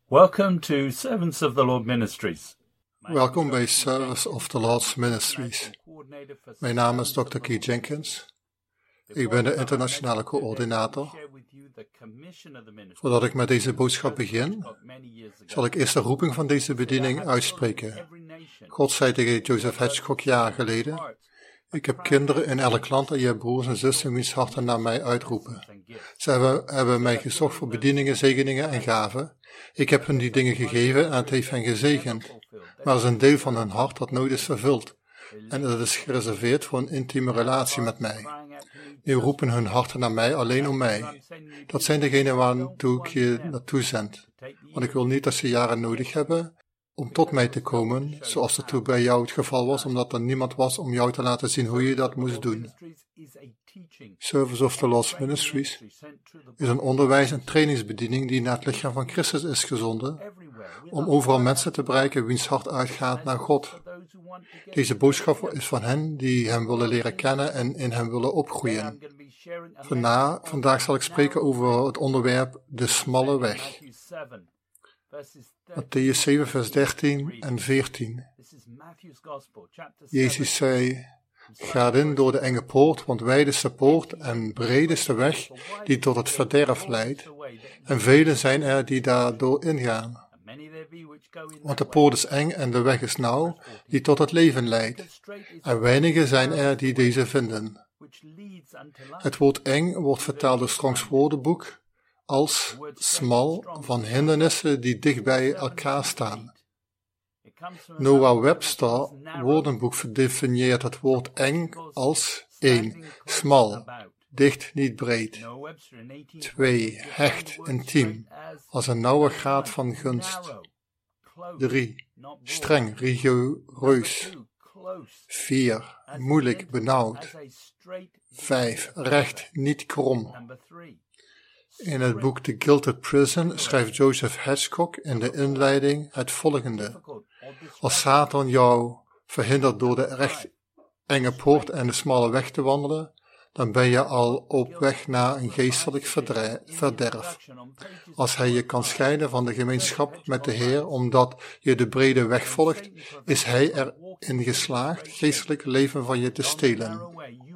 Welcome to Servants of the Lord Ministries. Welkom bij Service of the Lord's Ministries. Mijn naam is Dr. Keith Jenkins. Ik ben de internationale coördinator. Voordat ik met deze boodschap begin, zal ik eerst de roeping van deze bediening uitspreken. God zei tegen Joseph Hedgecock jaren geleden: ik heb kinderen in elk land en je hebt broers en zussen wiens harten naar mij uitroepen. Ze hebben mij gezocht voor bedieningen, zegeningen en gaven. Ik heb hun die dingen gegeven en het heeft hen gezegend. Maar er is een deel van hun hart dat nooit is vervuld. En dat is gereserveerd voor een intieme relatie met mij. Nu roepen hun harten naar mij alleen om mij. Dat zijn degenen waartoe ik je naartoe zend. Want ik wil niet dat ze jaren nodig hebben om tot mij te komen, zoals het toen bij jou het geval was, omdat er niemand was om jou te laten zien hoe je dat moest doen. Service of the Lord's Ministries is een onderwijs- en trainingsbediening die naar het lichaam van Christus is gezonden, om overal mensen te bereiken wiens hart uitgaat naar God. Deze boodschap is van hen die hem willen leren kennen en in hem willen opgroeien. Vandaag zal ik spreken over het onderwerp de smalle weg. Mattheüs 7 vers 13 en 14. Jezus zei: ga in door de enge poort, want wijd is de poort en breed is de weg die tot het verderf leidt, en velen zijn er die daardoor ingaan. Want de poort is eng en de weg is nauw, die tot het leven leidt, en weinigen zijn er die deze vinden. Het woord eng wordt vertaald door Strongs woordenboek als smal, van hindernissen die dicht bij elkaar staan. Noah Webster woordenboek definieert het woord eng als 1. Smal, dicht, niet breed. 2. Hecht, intiem, als een nauwe graad van gunst. 3. Streng, rigoureus. 4. Moeilijk, benauwd. 5. Recht, niet krom. In het boek The Gilded Prison schrijft Joseph Hedgecock in de inleiding het volgende: als Satan jou verhindert door de recht enge poort en de smalle weg te wandelen, dan ben je al op weg naar een geestelijk verderf. Als hij je kan scheiden van de gemeenschap met de Heer omdat je de brede weg volgt, is hij erin geslaagd geestelijk leven van je te stelen.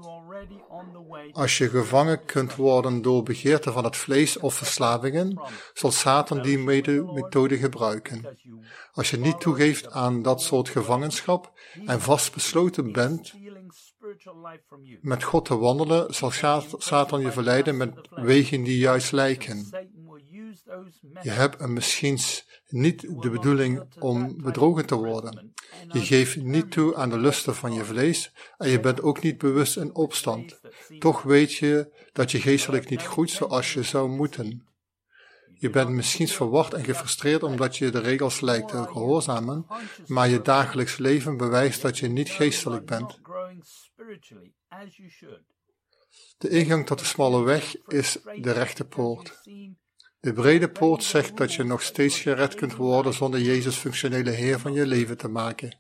Als je gevangen kunt worden door begeerten van het vlees of verslavingen, zal Satan die methode gebruiken. Als je niet toegeeft aan dat soort gevangenschap en vastbesloten bent met God te wandelen, zal Satan je verleiden met wegen die juist lijken. Je hebt misschien niet de bedoeling om bedrogen te worden. Je geeft niet toe aan de lusten van je vlees en je bent ook niet bewust in opstand. Toch weet je dat je geestelijk niet groeit zoals je zou moeten. Je bent misschien verward en gefrustreerd omdat je de regels lijkt te gehoorzamen, maar je dagelijks leven bewijst dat je niet geestelijk bent. De ingang tot de smalle weg is de rechte poort. De brede poort zegt dat je nog steeds gered kunt worden zonder Jezus functionele Heer van je leven te maken.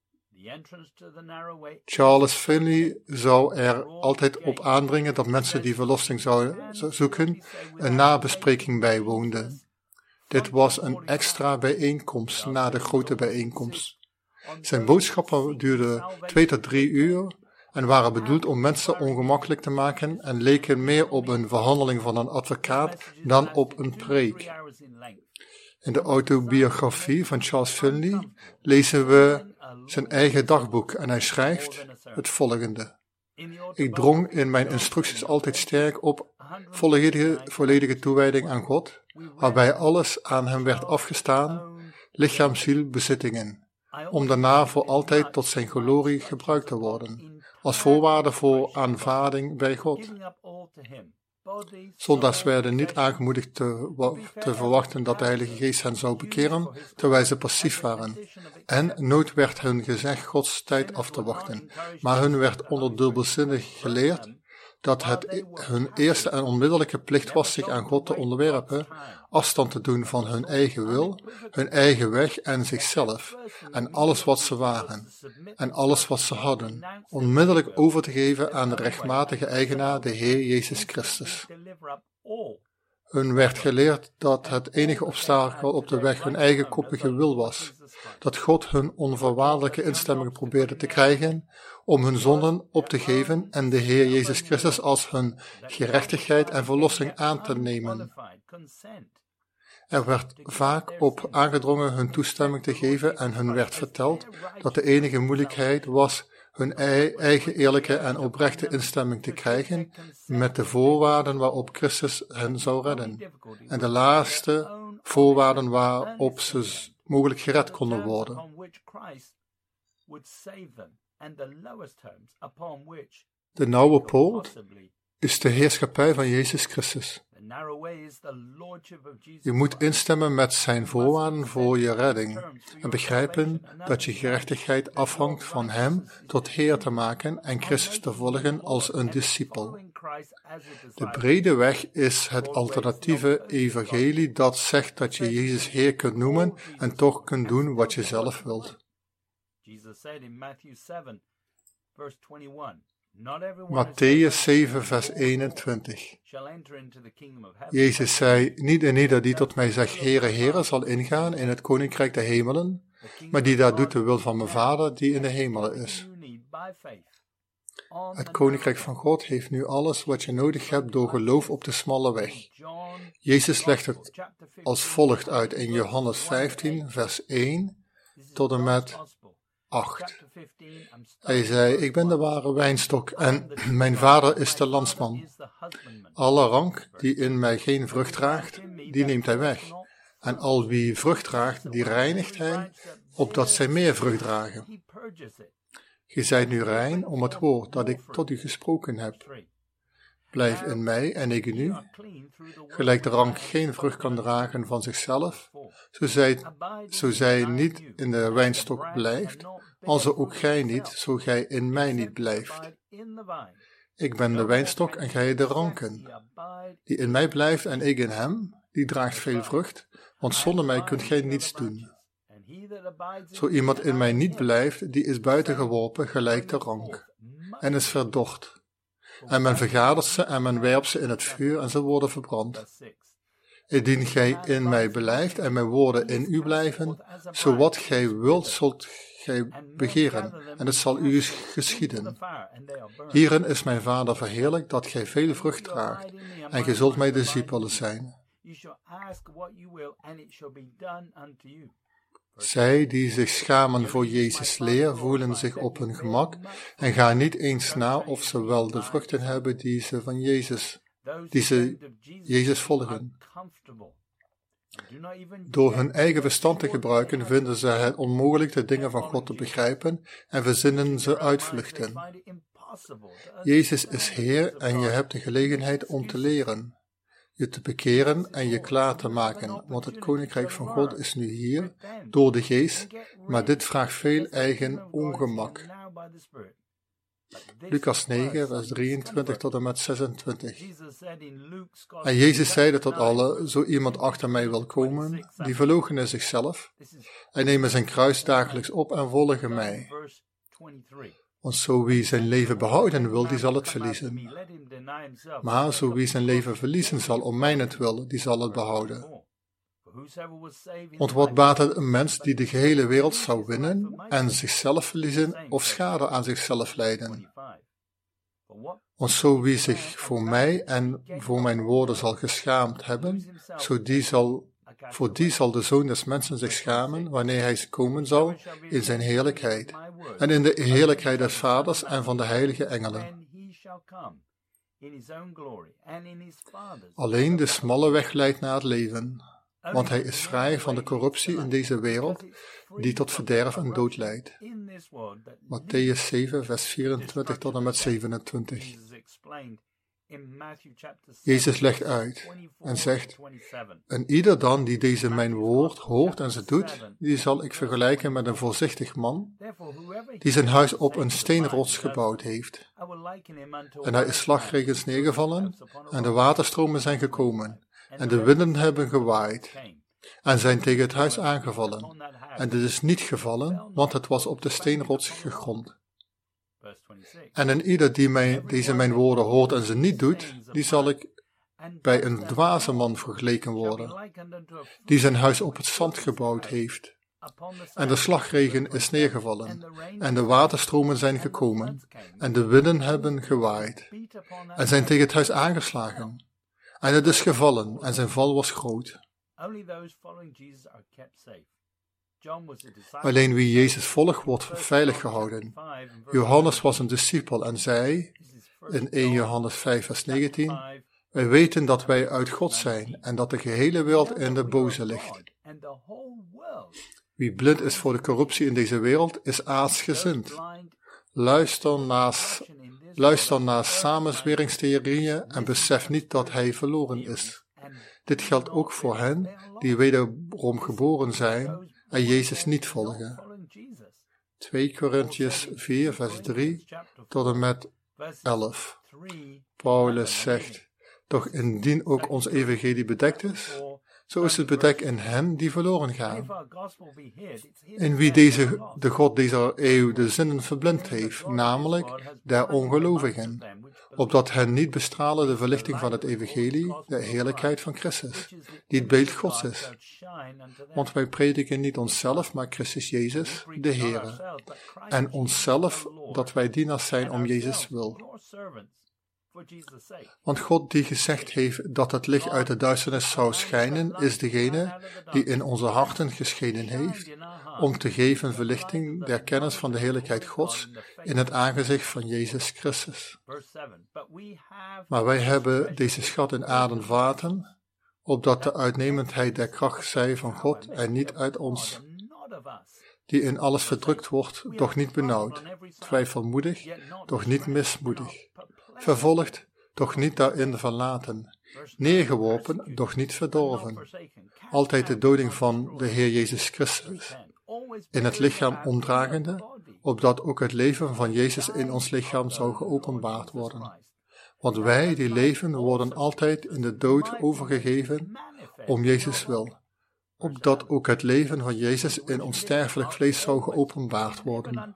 Charles Finney zou er altijd op aandringen dat mensen die verlossing zouden zoeken een nabespreking bijwoonden. Dit was een extra bijeenkomst na de grote bijeenkomst. Zijn boodschappen duurden 2 tot 3 uur en waren bedoeld om mensen ongemakkelijk te maken en leken meer op een verhandeling van een advocaat dan op een preek. In de autobiografie van Charles Finney lezen we zijn eigen dagboek en hij schrijft het volgende: ik drong in mijn instructies altijd sterk op volledige toewijding aan God, waarbij alles aan hem werd afgestaan, lichaam, ziel, bezittingen, om daarna voor altijd tot zijn glorie gebruikt te worden, als voorwaarde voor aanvaarding bij God. Zondags werden niet aangemoedigd te verwachten dat de Heilige Geest hen zou bekeren, terwijl ze passief waren. En nooit werd hun gezegd Gods tijd af te wachten, maar hun werd onderdubbelzinnig geleerd dat het hun eerste en onmiddellijke plicht was zich aan God te onderwerpen, afstand te doen van hun eigen wil, hun eigen weg en zichzelf, en alles wat ze waren, en alles wat ze hadden, onmiddellijk over te geven aan de rechtmatige eigenaar, de Heer Jezus Christus. Hun werd geleerd dat het enige obstakel op de weg hun eigen koppige wil was, dat God hun onvoorwaardelijke instemming probeerde te krijgen om hun zonden op te geven en de Heer Jezus Christus als hun gerechtigheid en verlossing aan te nemen. Er werd vaak op aangedrongen hun toestemming te geven en hun werd verteld dat de enige moeilijkheid was hun eigen eerlijke en oprechte instemming te krijgen met de voorwaarden waarop Christus hen zou redden en de laagste voorwaarden waarop ze mogelijk gered konden worden. De nauwe poort is de heerschappij van Jezus Christus. Je moet instemmen met zijn voorwaarden voor je redding en begrijpen dat je gerechtigheid afhangt van hem tot Heer te maken en Christus te volgen als een discipel. De brede weg is het alternatieve evangelie dat zegt dat je Jezus Heer kunt noemen en toch kunt doen wat je zelf wilt. Mattheüs 7, vers 21. Jezus zei, niet en ieder die tot mij zegt, Heere, Heere, zal ingaan in het koninkrijk der hemelen, maar die daar doet de wil van mijn Vader die in de hemelen is. Het koninkrijk van God heeft nu alles wat je nodig hebt door geloof op de smalle weg. Jezus legt het als volgt uit in Johannes 15, vers 1 tot en met 8. Hij zei, ik ben de ware wijnstok en mijn Vader is de landsman. Alle rank die in mij geen vrucht draagt, die neemt hij weg. En al wie vrucht draagt, die reinigt hij, opdat zij meer vrucht dragen. Ge zijt nu rein om het woord dat ik tot u gesproken heb. Blijf in mij en ik in u. Gelijk de rank geen vrucht kan dragen van zichzelf, zo zij niet in de wijnstok blijft, alzo ook gij niet, zo gij in mij niet blijft. Ik ben de wijnstok en gij de ranken. Die in mij blijft en ik in hem, die draagt veel vrucht, want zonder mij kunt gij niets doen. Zo iemand in mij niet blijft, die is buitengeworpen gelijk de rank, en is verdord. En men vergadert ze en men werpt ze in het vuur en ze worden verbrand. Indien gij in mij blijft en mijn woorden in u blijven, zo wat gij wilt zult gij begeren, en het zal u geschieden. Hierin is mijn Vader verheerlijkt, dat gij veel vrucht draagt, en gij zult mijn discipelen zijn. Zij die zich schamen voor Jezus' leer, voelen zich op hun gemak en gaan niet eens na of ze wel de vruchten hebben die ze Jezus volgen. Door hun eigen verstand te gebruiken vinden ze het onmogelijk de dingen van God te begrijpen en verzinnen ze uitvluchten. Jezus is Heer en je hebt de gelegenheid om te leren, je te bekeren en je klaar te maken, want het koninkrijk van God is nu hier, door de geest, maar dit vraagt veel eigen ongemak. Lucas 9, vers 23 tot en met 26. En Jezus zeide tot allen, zo iemand achter mij wil komen, die verloochene zichzelf, en nemen zijn kruis dagelijks op en volgen mij. Want zo wie zijn leven behouden wil, die zal het verliezen. Maar zo wie zijn leven verliezen zal om mijnentwil, die zal het behouden. Want wat baat het een mens die de gehele wereld zou winnen en zichzelf verliezen of schade aan zichzelf lijden? Want zo wie zich voor mij en voor mijn woorden zal geschaamd hebben, voor die zal de Zoon des Mensen zich schamen, wanneer hij komen zal in zijn heerlijkheid, en in de heerlijkheid des Vaders en van de heilige engelen. Alleen de smalle weg leidt naar het leven, want hij is vrij van de corruptie in deze wereld, die tot verderf en dood leidt. Mattheüs 7, vers 24 tot en met 27. Jezus legt uit en zegt, en ieder dan die deze mijn woord hoort en ze doet, die zal ik vergelijken met een voorzichtig man, die zijn huis op een steenrots gebouwd heeft. En hij is slagregens neergevallen, en de waterstromen zijn gekomen, en de winden hebben gewaaid, en zijn tegen het huis aangevallen. En dit is niet gevallen, want het was op de steenrots gegrond. En een ieder die deze mijn woorden hoort en ze niet doet, die zal ik bij een dwaze man vergeleken worden, die zijn huis op het zand gebouwd heeft. En de slagregen is neergevallen, en de waterstromen zijn gekomen, en de winden hebben gewaaid, en zijn tegen het huis aangeslagen. En het is gevallen, en zijn val was groot. Alleen wie Jezus volgt, wordt veilig gehouden. Johannes was een discipel en zei, in 1 Johannes 5 vers 19, wij weten dat wij uit God zijn, en dat de gehele wereld in de boze ligt. Wie blind is voor de corruptie in deze wereld, is aardsgezind. Luister naar samenzweringstheorieën en besef niet dat hij verloren is. Dit geldt ook voor hen die wederom geboren zijn en Jezus niet volgen. 2 Korintiërs 4 vers 3 tot en met 11. Paulus zegt, doch indien ook ons evangelie bedekt is, zo is het bedekt in hen die verloren gaan. In wie de God deze eeuw de zinnen verblind heeft, namelijk der ongelovigen, opdat hen niet bestralen de verlichting van het evangelie, de heerlijkheid van Christus, die het beeld Gods is. Want wij prediken niet onszelf, maar Christus Jezus, de Heere, en onszelf, dat wij dienaars zijn om Jezus wil. Want God die gezegd heeft dat het licht uit de duisternis zou schijnen, is degene die in onze harten geschenen heeft, om te geven verlichting der kennis van de heerlijkheid Gods in het aangezicht van Jezus Christus. Maar wij hebben deze schat in aarden vaten, opdat de uitnemendheid der kracht zij van God en niet uit ons, die in alles verdrukt wordt, doch niet benauwd, twijfelmoedig, doch niet mismoedig, vervolgd, doch niet daarin verlaten, neergeworpen, doch niet verdorven, altijd de doding van de Heer Jezus Christus, in het lichaam omdragende, opdat ook het leven van Jezus in ons lichaam zou geopenbaard worden. Want wij die leven worden altijd in de dood overgegeven om Jezus wil, opdat ook het leven van Jezus in ons sterfelijk vlees zou geopenbaard worden.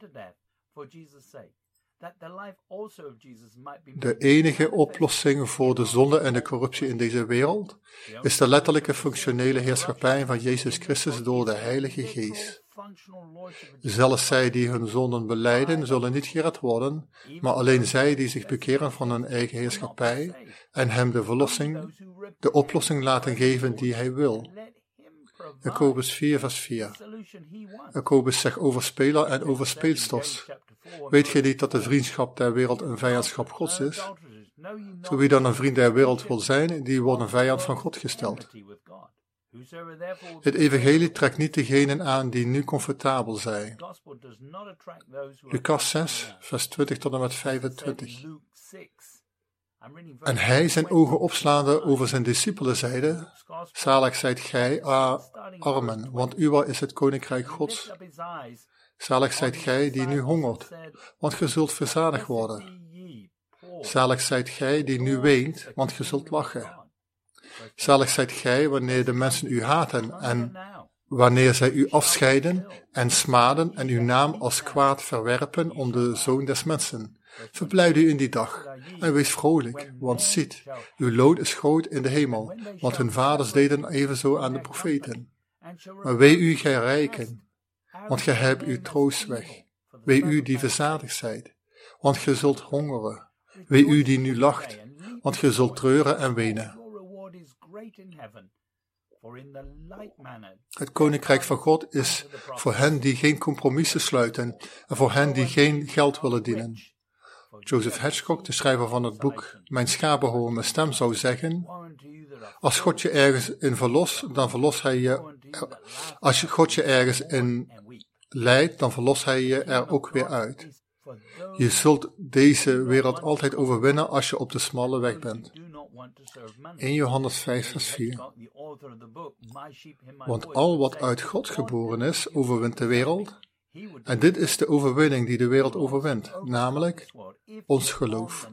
De enige oplossing voor de zonde en de corruptie in deze wereld is de letterlijke functionele heerschappij van Jezus Christus door de Heilige Geest. Zelfs zij die hun zonden belijden, zullen niet gered worden, maar alleen zij die zich bekeren van hun eigen heerschappij en hem de oplossing laten geven die hij wil. Jacobus 4 vers 4. Jacobus zegt over speler en over speelsters. Weet gij niet dat de vriendschap der wereld een vijandschap Gods is? Zo wie dan een vriend der wereld wil zijn, die wordt een vijand van God gesteld. Het evangelie trekt niet degenen aan die nu comfortabel zijn. Lucas 6 vers 20 tot en met 25. En hij zijn ogen opslaande over zijn discipelen zeide, zalig zijt gij, armen, want uw is het koninkrijk Gods. Zalig zijt gij die nu hongert, want ge zult verzadigd worden. Zalig zijt gij die nu weent, want ge zult lachen. Zalig zijt gij wanneer de mensen u haten en wanneer zij u afscheiden en smaden en uw naam als kwaad verwerpen om de Zoon des Mensen. Verblijd u in die dag en wees vrolijk, want ziet, uw loon is groot in de hemel, want hun vaders deden evenzo aan de profeten. Maar wee u, gij rijken, want gij hebt uw troost weg. Wee u die verzadigd zijt, want gij zult hongeren. Wee u die nu lacht, want gij zult treuren en wenen. Het koninkrijk van God is voor hen die geen compromissen sluiten en voor hen die geen geld willen dienen. Joseph Hedgecock, de schrijver van het boek Mijn schapen horen mijn stem, zou zeggen, als God je ergens in verlost, dan verlost hij je. Als God je ergens in leidt, dan verlost hij je er ook weer uit. Je zult deze wereld altijd overwinnen als je op de smalle weg bent. 1 Johannes 5 vers 4. Want al wat uit God geboren is, overwint de wereld. En dit is de overwinning die de wereld overwint, namelijk ons geloof.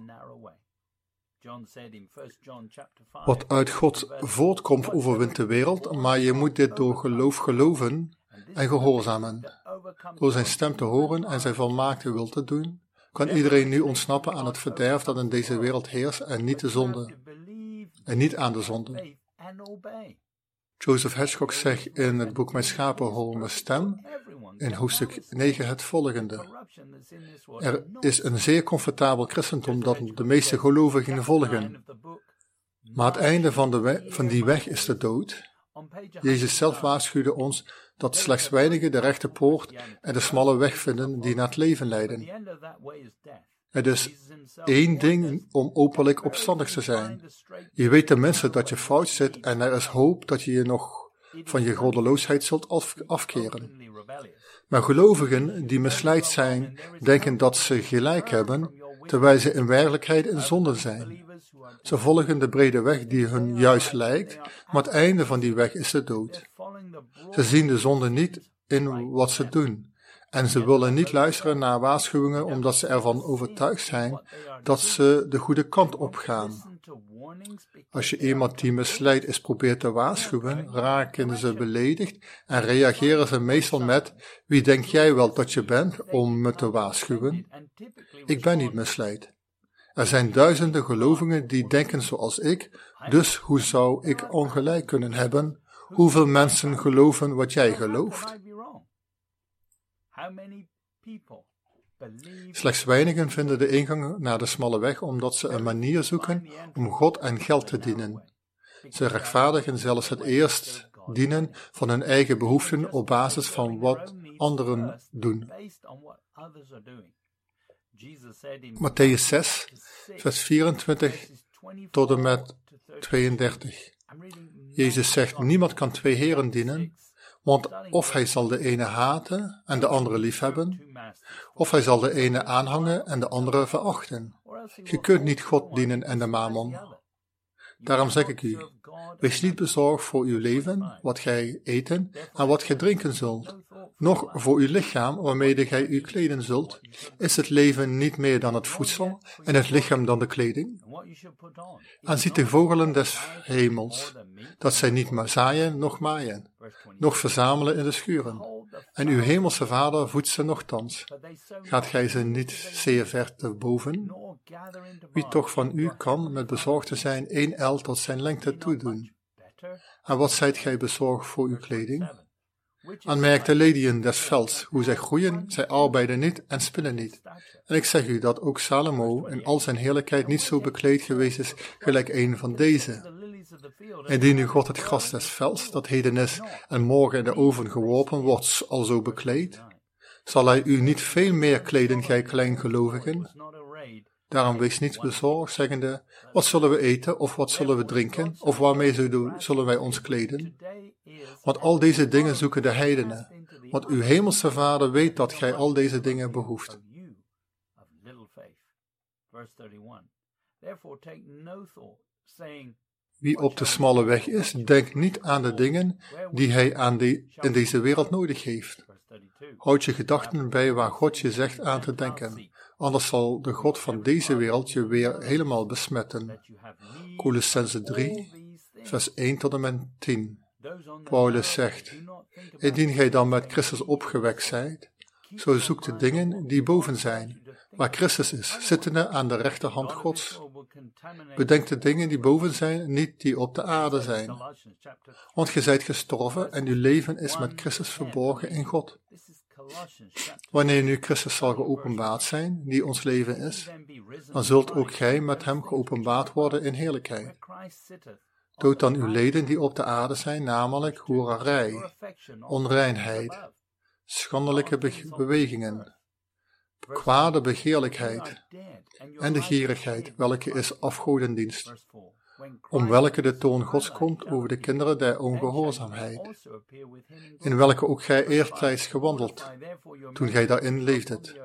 Wat uit God voortkomt, overwint de wereld, maar je moet dit door geloof geloven en gehoorzamen. Door zijn stem te horen en zijn volmaakte wil te doen, kan iedereen nu ontsnappen aan het verderf dat in deze wereld heerst en niet de zonde. en niet aan de zonde. Joseph Hedgecock zegt in het boek Mijn schapen horen mijn stem, in hoofdstuk 9 het volgende. Er is een zeer comfortabel christendom dat de meeste gelovigen volgen. Maar het einde van die weg is de dood. Jezus zelf waarschuwde ons dat slechts weinigen de rechte poort en de smalle weg vinden die naar het leven leiden. Het is één ding om openlijk opstandig te zijn. Je weet tenminste dat je fout zit en er is hoop dat je je nog van je goddeloosheid zult afkeren. Maar gelovigen die misleid zijn, denken dat ze gelijk hebben, terwijl ze in werkelijkheid in zonde zijn. Ze volgen de brede weg die hun juist lijkt, maar het einde van die weg is de dood. Ze zien de zonde niet in wat ze doen. En ze willen niet luisteren naar waarschuwingen omdat ze ervan overtuigd zijn dat ze de goede kant op gaan. Als je iemand die misleidt is probeert te waarschuwen, raken ze beledigd en reageren ze meestal met: wie denk jij wel dat je bent om me te waarschuwen? Ik ben niet misleid. Er zijn duizenden gelovigen die denken zoals ik, dus hoe zou ik ongelijk kunnen hebben? Hoeveel mensen geloven wat jij gelooft? Slechts weinigen vinden de ingang naar de smalle weg omdat ze een manier zoeken om God en geld te dienen. Ze rechtvaardigen zelfs het eerst dienen van hun eigen behoeften op basis van wat anderen doen. Matthäus 6, vers 24 tot en met 32. Jezus zegt, niemand kan twee heren dienen, want of hij zal de ene haten en de andere liefhebben, of hij zal de ene aanhangen en de andere verachten. Je kunt niet God dienen en de mammon. Daarom zeg ik u, wees niet bezorgd voor uw leven, wat gij eten en wat gij drinken zult, noch voor uw lichaam, waarmede gij u kleden zult. Is het leven niet meer dan het voedsel en het lichaam dan de kleding? En ziet de vogelen des hemels, dat zij niet zaaien, noch maaien, noch verzamelen in de schuren. En uw hemelse Vader voedt ze nochtans. Gaat gij ze niet zeer ver te boven? Wie toch van u kan met bezorgd te zijn 1 el tot zijn lengte toedoen? En wat zijt gij bezorgd voor uw kleding? Aanmerk de leliën des velds, hoe zij groeien, zij arbeiden niet en spinnen niet. En ik zeg u dat ook Salomo in al zijn heerlijkheid niet zo bekleed geweest is gelijk een van deze. Indien nu God het gras des velds, dat heden is en morgen in de oven geworpen wordt, alzo bekleed, zal hij u niet veel meer kleden, gij kleingelovigen? Daarom wees niet bezorgd, zeggende, wat zullen we eten, of wat zullen we drinken, of waarmee zullen wij ons kleden? Want al deze dingen zoeken de heidenen, want uw hemelse Vader weet dat gij al deze dingen behoeft. Wie op de smalle weg is, denkt niet aan de dingen die hij in deze wereld nodig heeft. Houd je gedachten bij waar God je zegt aan te denken, anders zal de God van deze wereld je weer helemaal besmetten. Colossenzen 3, vers 1 tot en met 10. Paulus zegt, indien gij dan met Christus opgewekt zijt, zo zoekt de dingen die boven zijn, waar Christus is, zittende aan de rechterhand Gods. Bedenk de dingen die boven zijn, niet die op de aarde zijn. Want ge zijt gestorven en uw leven is met Christus verborgen in God. Wanneer nu Christus zal geopenbaard zijn, die ons leven is, dan zult ook gij met hem geopenbaard worden in heerlijkheid. Dood dan uw leden die op de aarde zijn, namelijk hoererij, onreinheid, schandelijke bewegingen, kwade begeerlijkheid en de gierigheid, welke is afgodendienst, om welke de toorn Gods komt over de kinderen der ongehoorzaamheid, in welke ook gij eertijds gewandeld, toen gij daarin leefdet.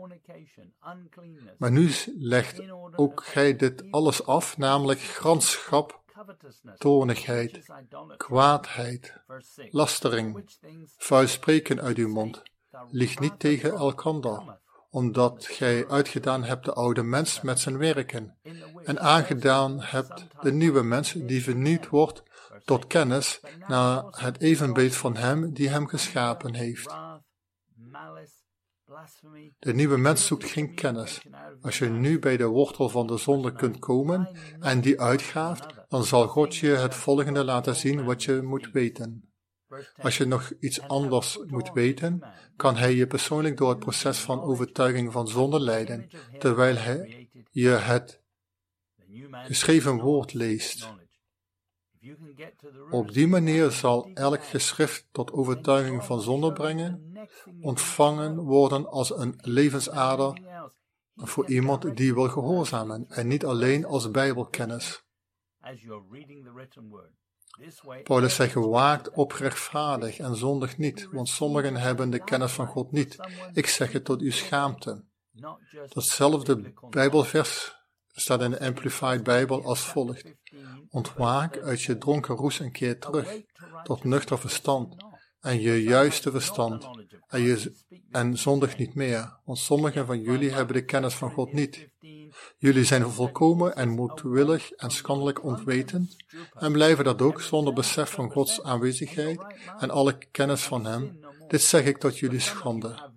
Maar nu legt ook gij dit alles af, namelijk gramschap, toornigheid, kwaadheid, lastering, vuil spreken uit uw mond. Lieg niet tegen elkander, omdat gij uitgedaan hebt de oude mens met zijn werken, en aangedaan hebt de nieuwe mens die vernieuwd wordt tot kennis naar het evenbeeld van hem die hem geschapen heeft. De nieuwe mens zoekt geen kennis. Als je nu bij de wortel van de zonde kunt komen en die uitgraaft, dan zal God je het volgende laten zien wat je moet weten. Als je nog iets anders moet weten, kan Hij je persoonlijk door het proces van overtuiging van zonde leiden, terwijl je het geschreven woord leest. Op die manier zal elk geschrift tot overtuiging van zonde brengen, ontvangen worden als een levensader voor iemand die wil gehoorzamen en niet alleen als bijbelkennis. Paulus zegt, waakt oprechtvaardig en zondig niet, want sommigen hebben de kennis van God niet. Ik zeg het tot uw schaamte. Datzelfde Bijbelvers staat in de Amplified Bijbel als volgt. Ontwaak uit je dronken roes en keer terug tot nuchter verstand en je juiste verstand en zondig niet meer, want sommigen van jullie hebben de kennis van God niet. Jullie zijn volkomen en moedwillig en schandelijk onwetend en blijven dat ook zonder besef van Gods aanwezigheid en alle kennis van Hem. Dit zeg ik tot jullie schande.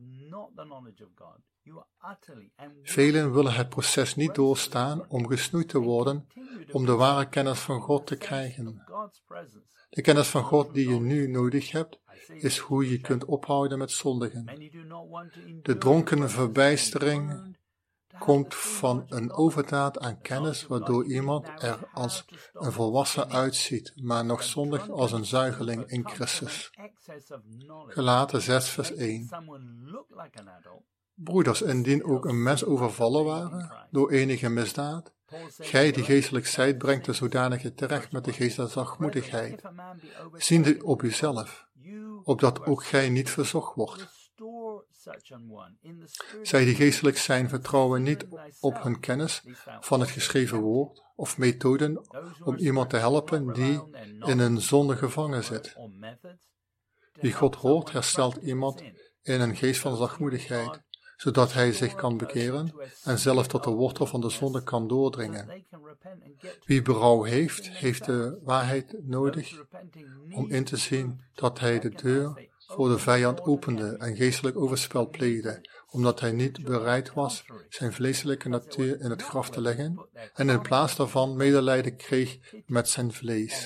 Velen willen het proces niet doorstaan om gesnoeid te worden, om de ware kennis van God te krijgen. De kennis van God die je nu nodig hebt, is hoe je kunt ophouden met zondigen. De dronken verbijstering komt van een overdaad aan kennis, waardoor iemand er als een volwassen uitziet, maar nog zondig als een zuigeling in Christus. Galaten 6 vers 1. Broeders, indien ook een mens overvallen waren door enige misdaad, gij die geestelijk zijt, brengt de zodanige terecht met de geest der zachtmoedigheid, ziende op uzelf, opdat ook gij niet verzocht wordt. Zij die geestelijk zijn, vertrouwen niet op hun kennis van het geschreven woord of methoden om iemand te helpen die in een zonde gevangen zit. Wie God hoort, herstelt iemand in een geest van zachtmoedigheid, zodat hij zich kan bekeren en zelf tot de wortel van de zonde kan doordringen. Wie berouw heeft, heeft de waarheid nodig om in te zien dat hij de deur voor de vijand opende en geestelijk overspel pleegde, omdat hij niet bereid was zijn vleeselijke natuur in het graf te leggen en in plaats daarvan medelijden kreeg met zijn vlees.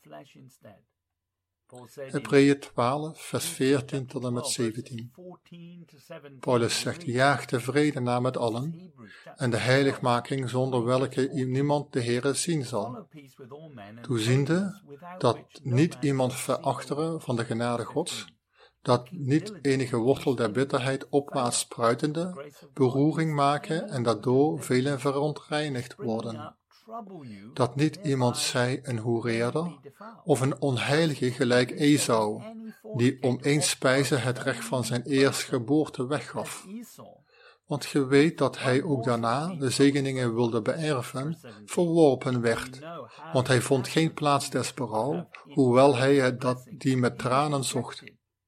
Hebreeën 12, vers 14 tot en met 17. Paulus zegt, jaag tevreden na met allen, en de heiligmaking zonder welke niemand de Heere zien zal. Toeziende dat niet iemand verachteren van de genade Gods, dat niet enige wortel der bitterheid opwaarts spruitende beroering maken en daardoor velen verontreinigd worden. Dat niet iemand zij een hoereerder of een onheilige gelijk Esau, die om één spijze het recht van zijn eerstgeboorte weggaf. Want ge weet dat hij ook daarna de zegeningen wilde beërven, verworpen werd, want hij vond geen plaats des berouw, hoewel hij die met tranen zocht.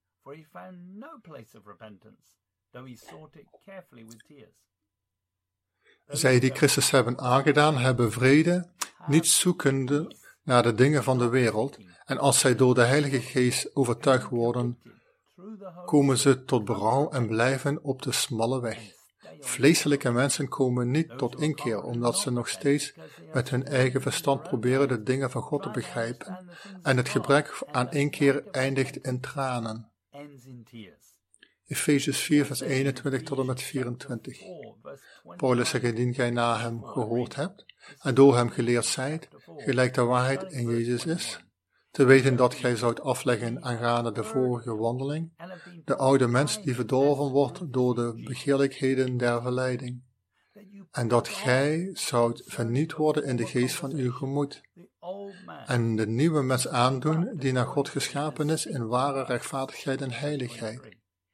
Zij die Christus hebben aangedaan, hebben vrede, niet zoekende naar de dingen van de wereld, en als zij door de Heilige Geest overtuigd worden, komen ze tot berouw en blijven op de smalle weg. Vleeselijke mensen komen niet tot inkeer, omdat ze nog steeds met hun eigen verstand proberen de dingen van God te begrijpen, en het gebrek aan inkeer eindigt in tranen. Efesiërs 4 vers 21 tot en met 24. Paulus zegt, indien gij na hem gehoord hebt, en door hem geleerd zijt, gelijk de waarheid in Jezus is, te weten dat gij zoudt afleggen aangaande de vorige wandeling, de oude mens die verdorven wordt door de begeerlijkheden der verleiding, en dat gij zoudt vernieuwd worden in de geest van uw gemoed, en de nieuwe mens aandoen die naar God geschapen is in ware rechtvaardigheid en heiligheid.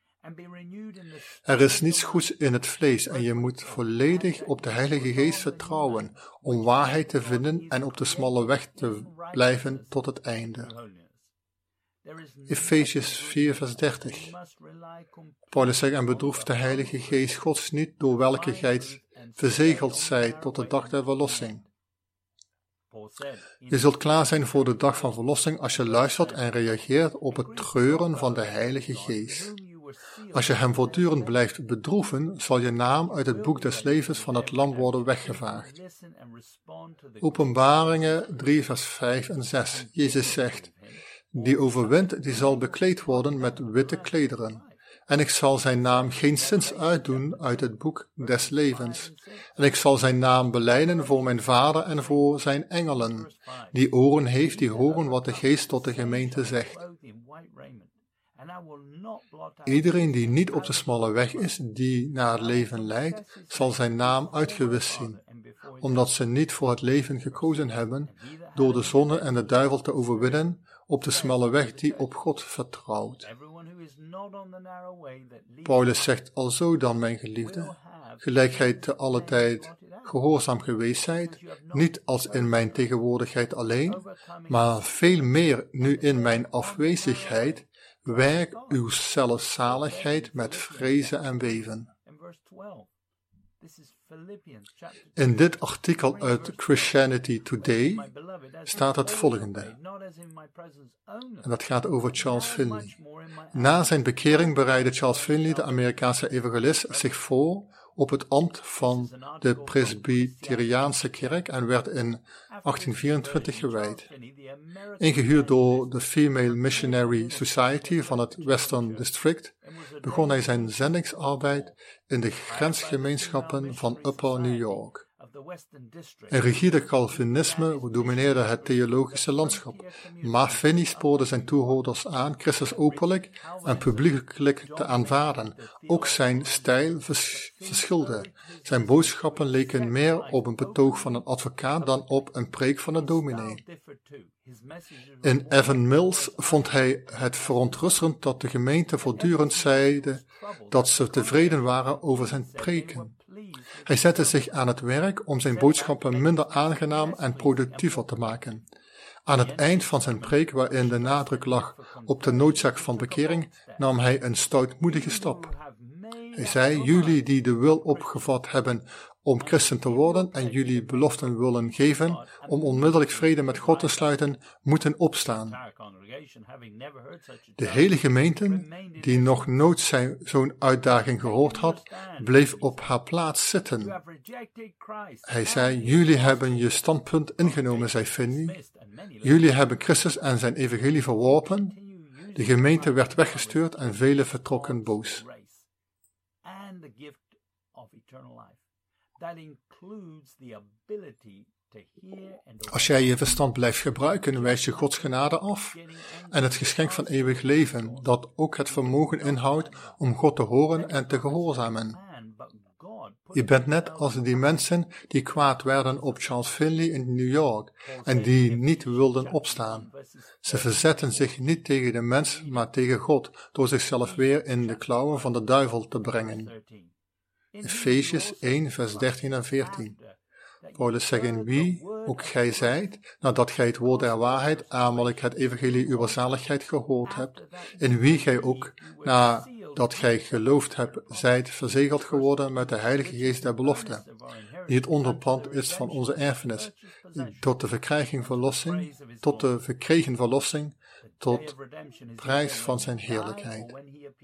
Er is niets goeds in het vlees en je moet volledig op de Heilige Geest vertrouwen om waarheid te vinden en op de smalle weg te blijven tot het einde. Efesiërs 4 vers 30. Paulus zegt, en bedroeft de Heilige Geest Gods niet, door welke gij verzegeld zijt tot de dag der verlossing. Je zult klaar zijn voor de dag van verlossing als je luistert en reageert op het treuren van de Heilige Geest. Als je hem voortdurend blijft bedroeven, zal je naam uit het boek des levens van het lam worden weggevaagd. Openbaringen 3 vers 5 en 6. Jezus zegt, die overwint, die zal bekleed worden met witte klederen. En ik zal zijn naam geenszins uitdoen uit het boek des levens. En ik zal zijn naam belijden voor mijn Vader en voor zijn engelen. Die oren heeft, die horen wat de Geest tot de gemeente zegt. Iedereen die niet op de smalle weg is, die naar het leven leidt, zal zijn naam uitgewist zien, omdat ze niet voor het leven gekozen hebben, door de zonde en de duivel te overwinnen, op de smalle weg die op God vertrouwt. Paulus zegt alzo dan, mijn geliefde, gelijk gij te alle tijd gehoorzaam geweest zijt, niet als in mijn tegenwoordigheid alleen, maar veel meer nu in mijn afwezigheid, werk uw zelfzaligheid met vrezen en beven. In dit artikel uit Christianity Today staat het volgende. En dat gaat over Charles Finley. Na zijn bekering bereidde Charles Finley, de Amerikaanse evangelist, zich voor op het ambt van de Presbyteriaanse kerk en werd in 1824 gewijd. Ingehuurd door de Female Missionary Society van het Western District begon hij zijn zendingsarbeid in de grensgemeenschappen van Upper New York. Een rigide Calvinisme domineerde het theologische landschap, maar Finney spoorde zijn toehoorders aan Christus openlijk en publiekelijk te aanvaarden. Ook zijn stijl verschilde. Zijn boodschappen leken meer op een betoog van een advocaat dan op een preek van een dominee. In Evan Mills vond hij het verontrustend dat de gemeente voortdurend zeide dat ze tevreden waren over zijn preken. Hij zette zich aan het werk om zijn boodschappen minder aangenaam en productiever te maken. Aan het eind van zijn preek, waarin de nadruk lag op de noodzaak van bekering, nam hij een stoutmoedige stap. Hij zei, jullie die de wil opgevat hebben om christen te worden en jullie beloften willen geven om onmiddellijk vrede met God te sluiten, moeten opstaan. De hele gemeente, die nog nooit zo'n uitdaging gehoord had, bleef op haar plaats zitten. Hij zei, jullie hebben je standpunt ingenomen, zei Finney. Jullie hebben Christus en zijn evangelie verworpen. De gemeente werd weggestuurd en velen vertrokken boos. Als jij je verstand blijft gebruiken, wijs je Gods genade af en het geschenk van eeuwig leven, dat ook het vermogen inhoudt om God te horen en te gehoorzamen. Je bent net als die mensen die kwaad werden op Charles Finley in New York en die niet wilden opstaan. Ze verzetten zich niet tegen de mens, maar tegen God, door zichzelf weer in de klauwen van de duivel te brengen. Efesiërs 1 vers 13 en 14. Paulus zegt, in wie ook gij zijt, nadat gij het woord der waarheid, namelijk het evangelie uw zaligheid gehoord hebt, in wie gij ook, nadat gij geloofd hebt, zijt verzegeld geworden met de Heilige Geest der belofte, die het onderpand is van onze erfenis, tot de verkregen verlossing, tot prijs van zijn heerlijkheid.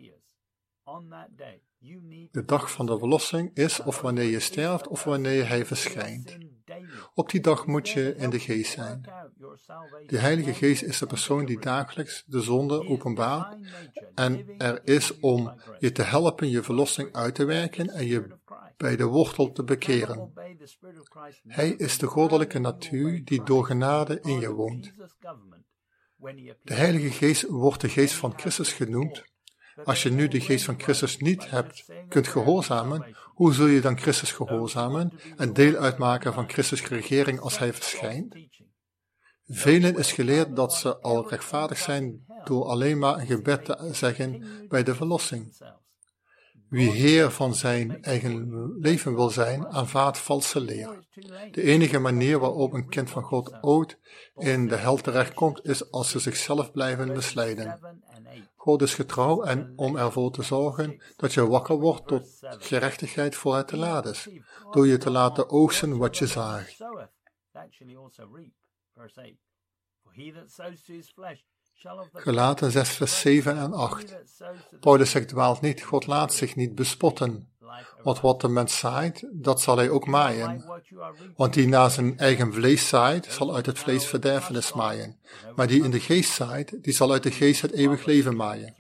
De dag van de verlossing is of wanneer je sterft of wanneer hij verschijnt. Op die dag moet je in de geest zijn. De Heilige Geest is de persoon die dagelijks de zonde openbaart en er is om je te helpen je verlossing uit te werken en je bij de wortel te bekeren. Hij is de goddelijke natuur die door genade in je woont. De Heilige Geest wordt de geest van Christus genoemd. Als je nu de geest van Christus niet kunt gehoorzamen, hoe zul je dan Christus gehoorzamen en deel uitmaken van Christus' regering als hij verschijnt? Velen is geleerd dat ze al rechtvaardig zijn door alleen maar een gebed te zeggen bij de verlossing. Wie heer van zijn eigen leven wil zijn, aanvaardt valse leer. De enige manier waarop een kind van God ooit in de hel terechtkomt, is als ze zichzelf blijven misleiden. God is getrouw en om ervoor te zorgen dat je wakker wordt tot gerechtigheid voor het te laat is, door je te laten oogsten wat je zaagt. Galaten 6 vers 7 en 8. Paulus zegt dwaalt niet, God laat zich niet bespotten. Want wat de mens zaait, dat zal hij ook maaien. Want die naar zijn eigen vlees zaait, zal uit het vlees verderfenis maaien. Maar die in de geest zaait, die zal uit de geest het eeuwig leven maaien.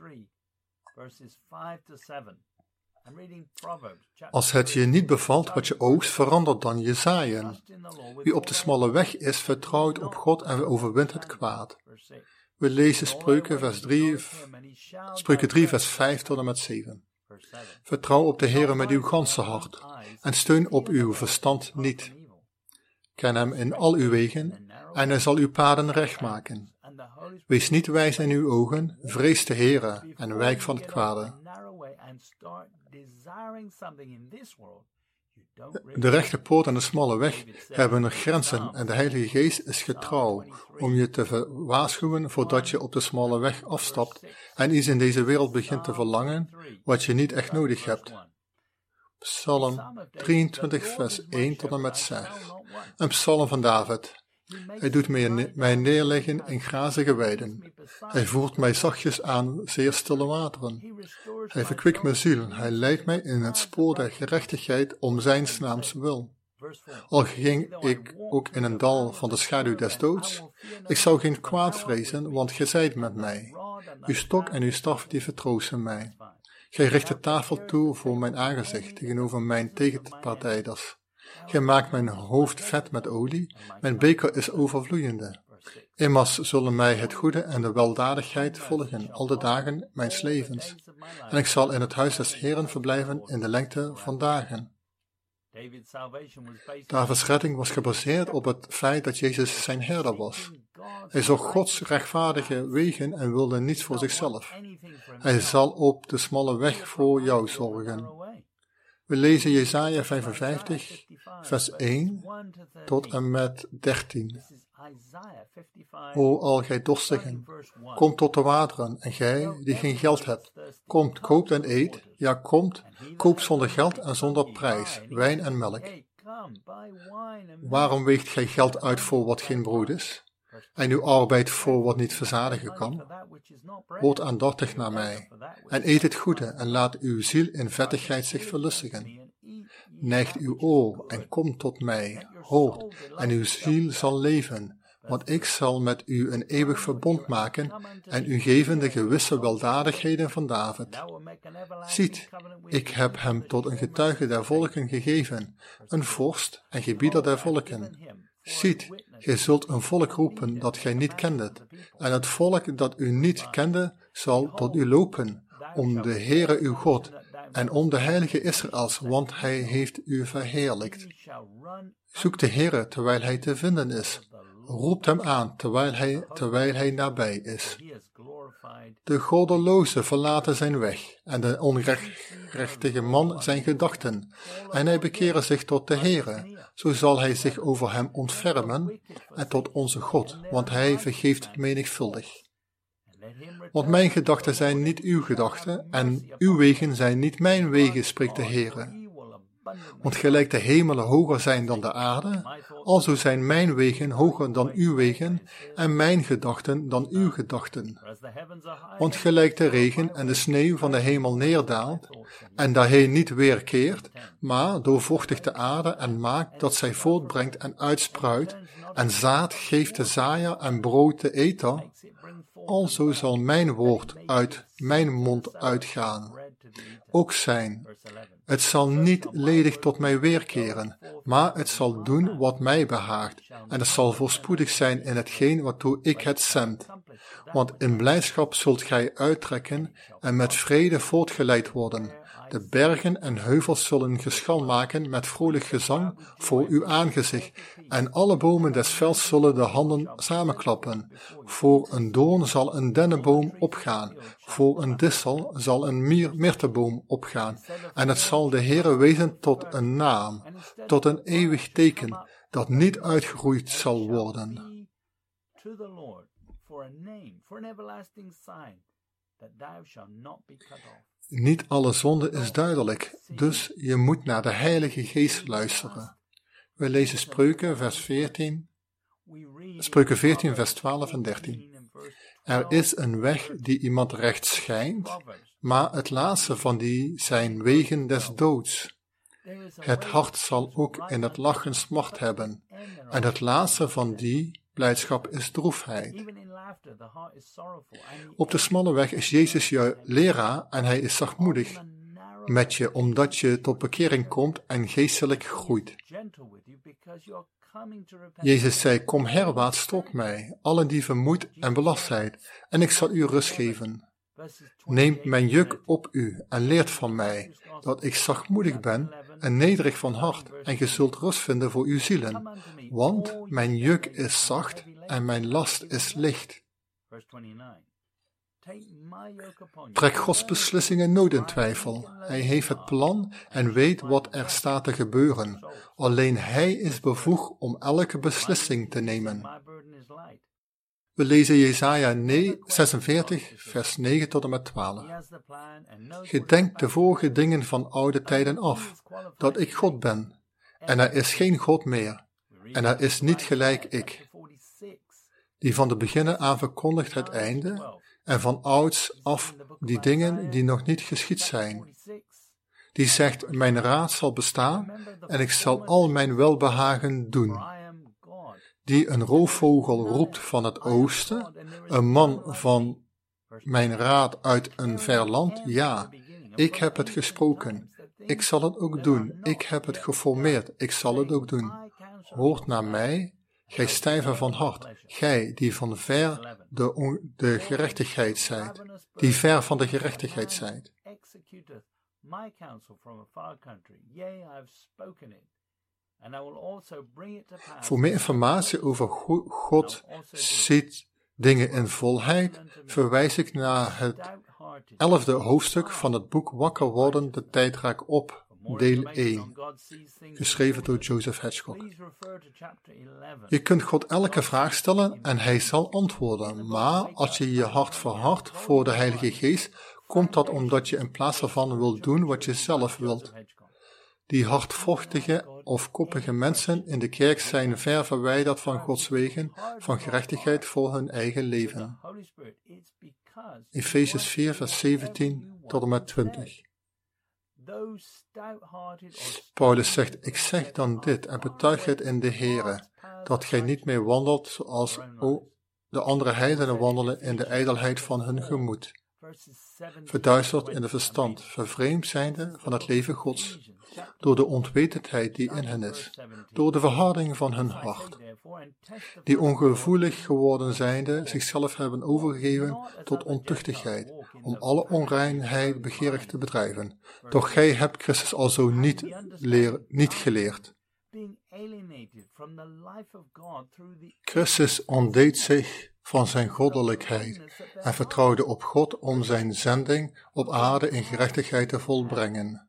Als het je niet bevalt wat je oogst, verander dan je zaaien. Wie op de smalle weg is, vertrouwt op God en overwint het kwaad. We lezen Spreuken 3 vers 5 tot en met 7. Vertrouw op de Heere met uw ganse hart en steun op uw verstand niet. Ken hem in al uw wegen en hij zal uw paden recht maken. Wees niet wijs in uw ogen, vrees de Heere en wijk van het kwade. De rechte poort en de smalle weg hebben er grenzen en de Heilige Geest is getrouw om je te waarschuwen voordat je op de smalle weg afstapt en iets in deze wereld begint te verlangen wat je niet echt nodig hebt. Psalm 23 vers 1 tot en met 6. Een psalm van David. Hij doet mij neerleggen in grazige weiden. Hij voert mij zachtjes aan zeer stille wateren. Hij verkwikt mijn ziel. Hij leidt mij in het spoor der gerechtigheid om zijn naams wil. Al ging ik ook in een dal van de schaduw des doods, ik zou geen kwaad vrezen, want gij zijt met mij. Uw stok en uw staf die vertroosten mij. Gij richt de tafel toe voor mijn aangezicht tegenover mijn tegenpartijders. Gij maakt mijn hoofd vet met olie, mijn beker is overvloeiende. Immers zullen mij het goede en de weldadigheid volgen al de dagen mijns levens, en ik zal in het huis des Heeren verblijven in de lengte van dagen. Davids redding was gebaseerd op het feit dat Jezus zijn herder was. Hij zag Gods rechtvaardige wegen en wilde niets voor zichzelf. Hij zal op de smalle weg voor jou zorgen. We lezen Jesaja 55, vers 1 tot en met 13. O al gij dorstigen, kom tot de wateren, en gij die geen geld hebt, komt, koopt en eet, ja komt, koop zonder geld en zonder prijs, wijn en melk. Waarom weegt gij geld uit voor wat geen brood is, en uw arbeid voor wat niet verzadigen kan? Word aandachtig naar mij, en eet het goede, en laat uw ziel in vettigheid zich verlustigen. Neigt uw oor en kom tot mij, hoort, en uw ziel zal leven, want ik zal met u een eeuwig verbond maken en u geven de gewisse weldadigheden van David. Ziet, ik heb hem tot een getuige der volken gegeven, een vorst en gebieder der volken. Ziet, gij zult een volk roepen dat gij niet kendet, en het volk dat u niet kende zal tot u lopen, om de Heere uw God en om de heilige Israëls, want hij heeft u verheerlijkt. Zoek de Heere terwijl hij te vinden is. Roept hem aan terwijl hij nabij is. De goddeloze verlaten zijn weg en de ongerechtige man zijn gedachten. En hij bekere zich tot de Heere. Zo zal hij zich over hem ontfermen en tot onze God, want hij vergeeft menigvuldig. Want mijn gedachten zijn niet uw gedachten en uw wegen zijn niet mijn wegen, spreekt de Heere. Want gelijk de hemelen hoger zijn dan de aarde, alzo zijn mijn wegen hoger dan uw wegen en mijn gedachten dan uw gedachten. Want gelijk de regen en de sneeuw van de hemel neerdaalt en daarheen niet weerkeert, maar doorvochtigt de aarde en maakt dat zij voortbrengt en uitspruit en zaad geeft de zaaier en brood de eter, alzo zal mijn woord uit mijn mond uitgaan. Ook zijn. Het zal niet ledig tot mij weerkeren, maar het zal doen wat mij behaagt, en het zal voorspoedig zijn in hetgeen waartoe ik het zend. Want in blijdschap zult gij uittrekken en met vrede voortgeleid worden. De bergen en heuvels zullen geschal maken met vrolijk gezang voor uw aangezicht, en alle bomen des velds zullen de handen samenklappen. Voor een doorn zal een dennenboom opgaan, voor een dissel zal een myrteboom opgaan, en het zal de Heere wezen tot een naam, tot een eeuwig teken, dat niet uitgeroeid zal worden. Niet alle zonde is duidelijk, dus je moet naar de Heilige Geest luisteren. We lezen Spreuken 14, vers 12 en 13. Er is een weg die iemand recht schijnt, maar het laatste van die zijn wegen des doods. Het hart zal ook in het lachen smart hebben, en het laatste van die blijdschap is droefheid. Op de smalle weg is Jezus je leraar en hij is zachtmoedig met je, omdat je tot bekering komt en geestelijk groeit. Jezus zei, kom herwaarts tot mij, allen die vermoeid en belast zijn, en ik zal u rust geven. Neemt mijn juk op u en leert van mij, dat ik zachtmoedig ben en nederig van hart, en ge zult rust vinden voor uw zielen. Want mijn juk is zacht en mijn last is licht. Trek Gods beslissingen nooit in twijfel. Hij heeft het plan en weet wat er staat te gebeuren. Alleen Hij is bevoegd om elke beslissing te nemen. We lezen Jesaja 46, vers 9 tot en met 12. Gedenk de vorige dingen van oude tijden af, dat ik God ben, en er is geen God meer, en er is niet gelijk ik, die van de beginnen aan verkondigt het einde, en van ouds af die dingen die nog niet geschied zijn. Die zegt, mijn raad zal bestaan, en ik zal al mijn welbehagen doen. Die een roofvogel roept van het oosten, een man van mijn raad uit een ver land, ja, ik heb het gesproken, ik zal het ook doen, ik heb het geformeerd, ik zal het ook doen. Hoort naar mij, gij stijve van hart, gij die van ver de gerechtigheid zijt, die ver van de gerechtigheid zijt. Voor meer informatie over God ziet dingen in volheid, verwijs ik naar het 11e hoofdstuk van het boek Wakker worden, de tijd raakt op, deel 1, geschreven door Joseph Hedgecock. Je kunt God elke vraag stellen en hij zal antwoorden, maar als je je hart verhardt voor de Heilige Geest, komt dat omdat je in plaats daarvan wilt doen wat je zelf wilt. Die hardvochtige of koppige mensen in de kerk zijn ver verwijderd van Gods wegen, van gerechtigheid voor hun eigen leven. Efesiërs 4, vers 17 tot en met 20. Paulus zegt, ik zeg dan dit en betuig het in de Here, dat gij niet meer wandelt zoals de andere heidenen wandelen in de ijdelheid van hun gemoed. Verduisterd in de verstand, vervreemd zijnde van het leven Gods, door de onwetendheid die in hen is, door de verharding van hun hart, die ongevoelig geworden zijnde, zichzelf hebben overgegeven tot ontuchtigheid, om alle onreinheid begeerig te bedrijven. Doch gij hebt Christus alzo niet geleerd. Christus ontdeed zich van zijn goddelijkheid en vertrouwde op God om zijn zending op aarde in gerechtigheid te volbrengen.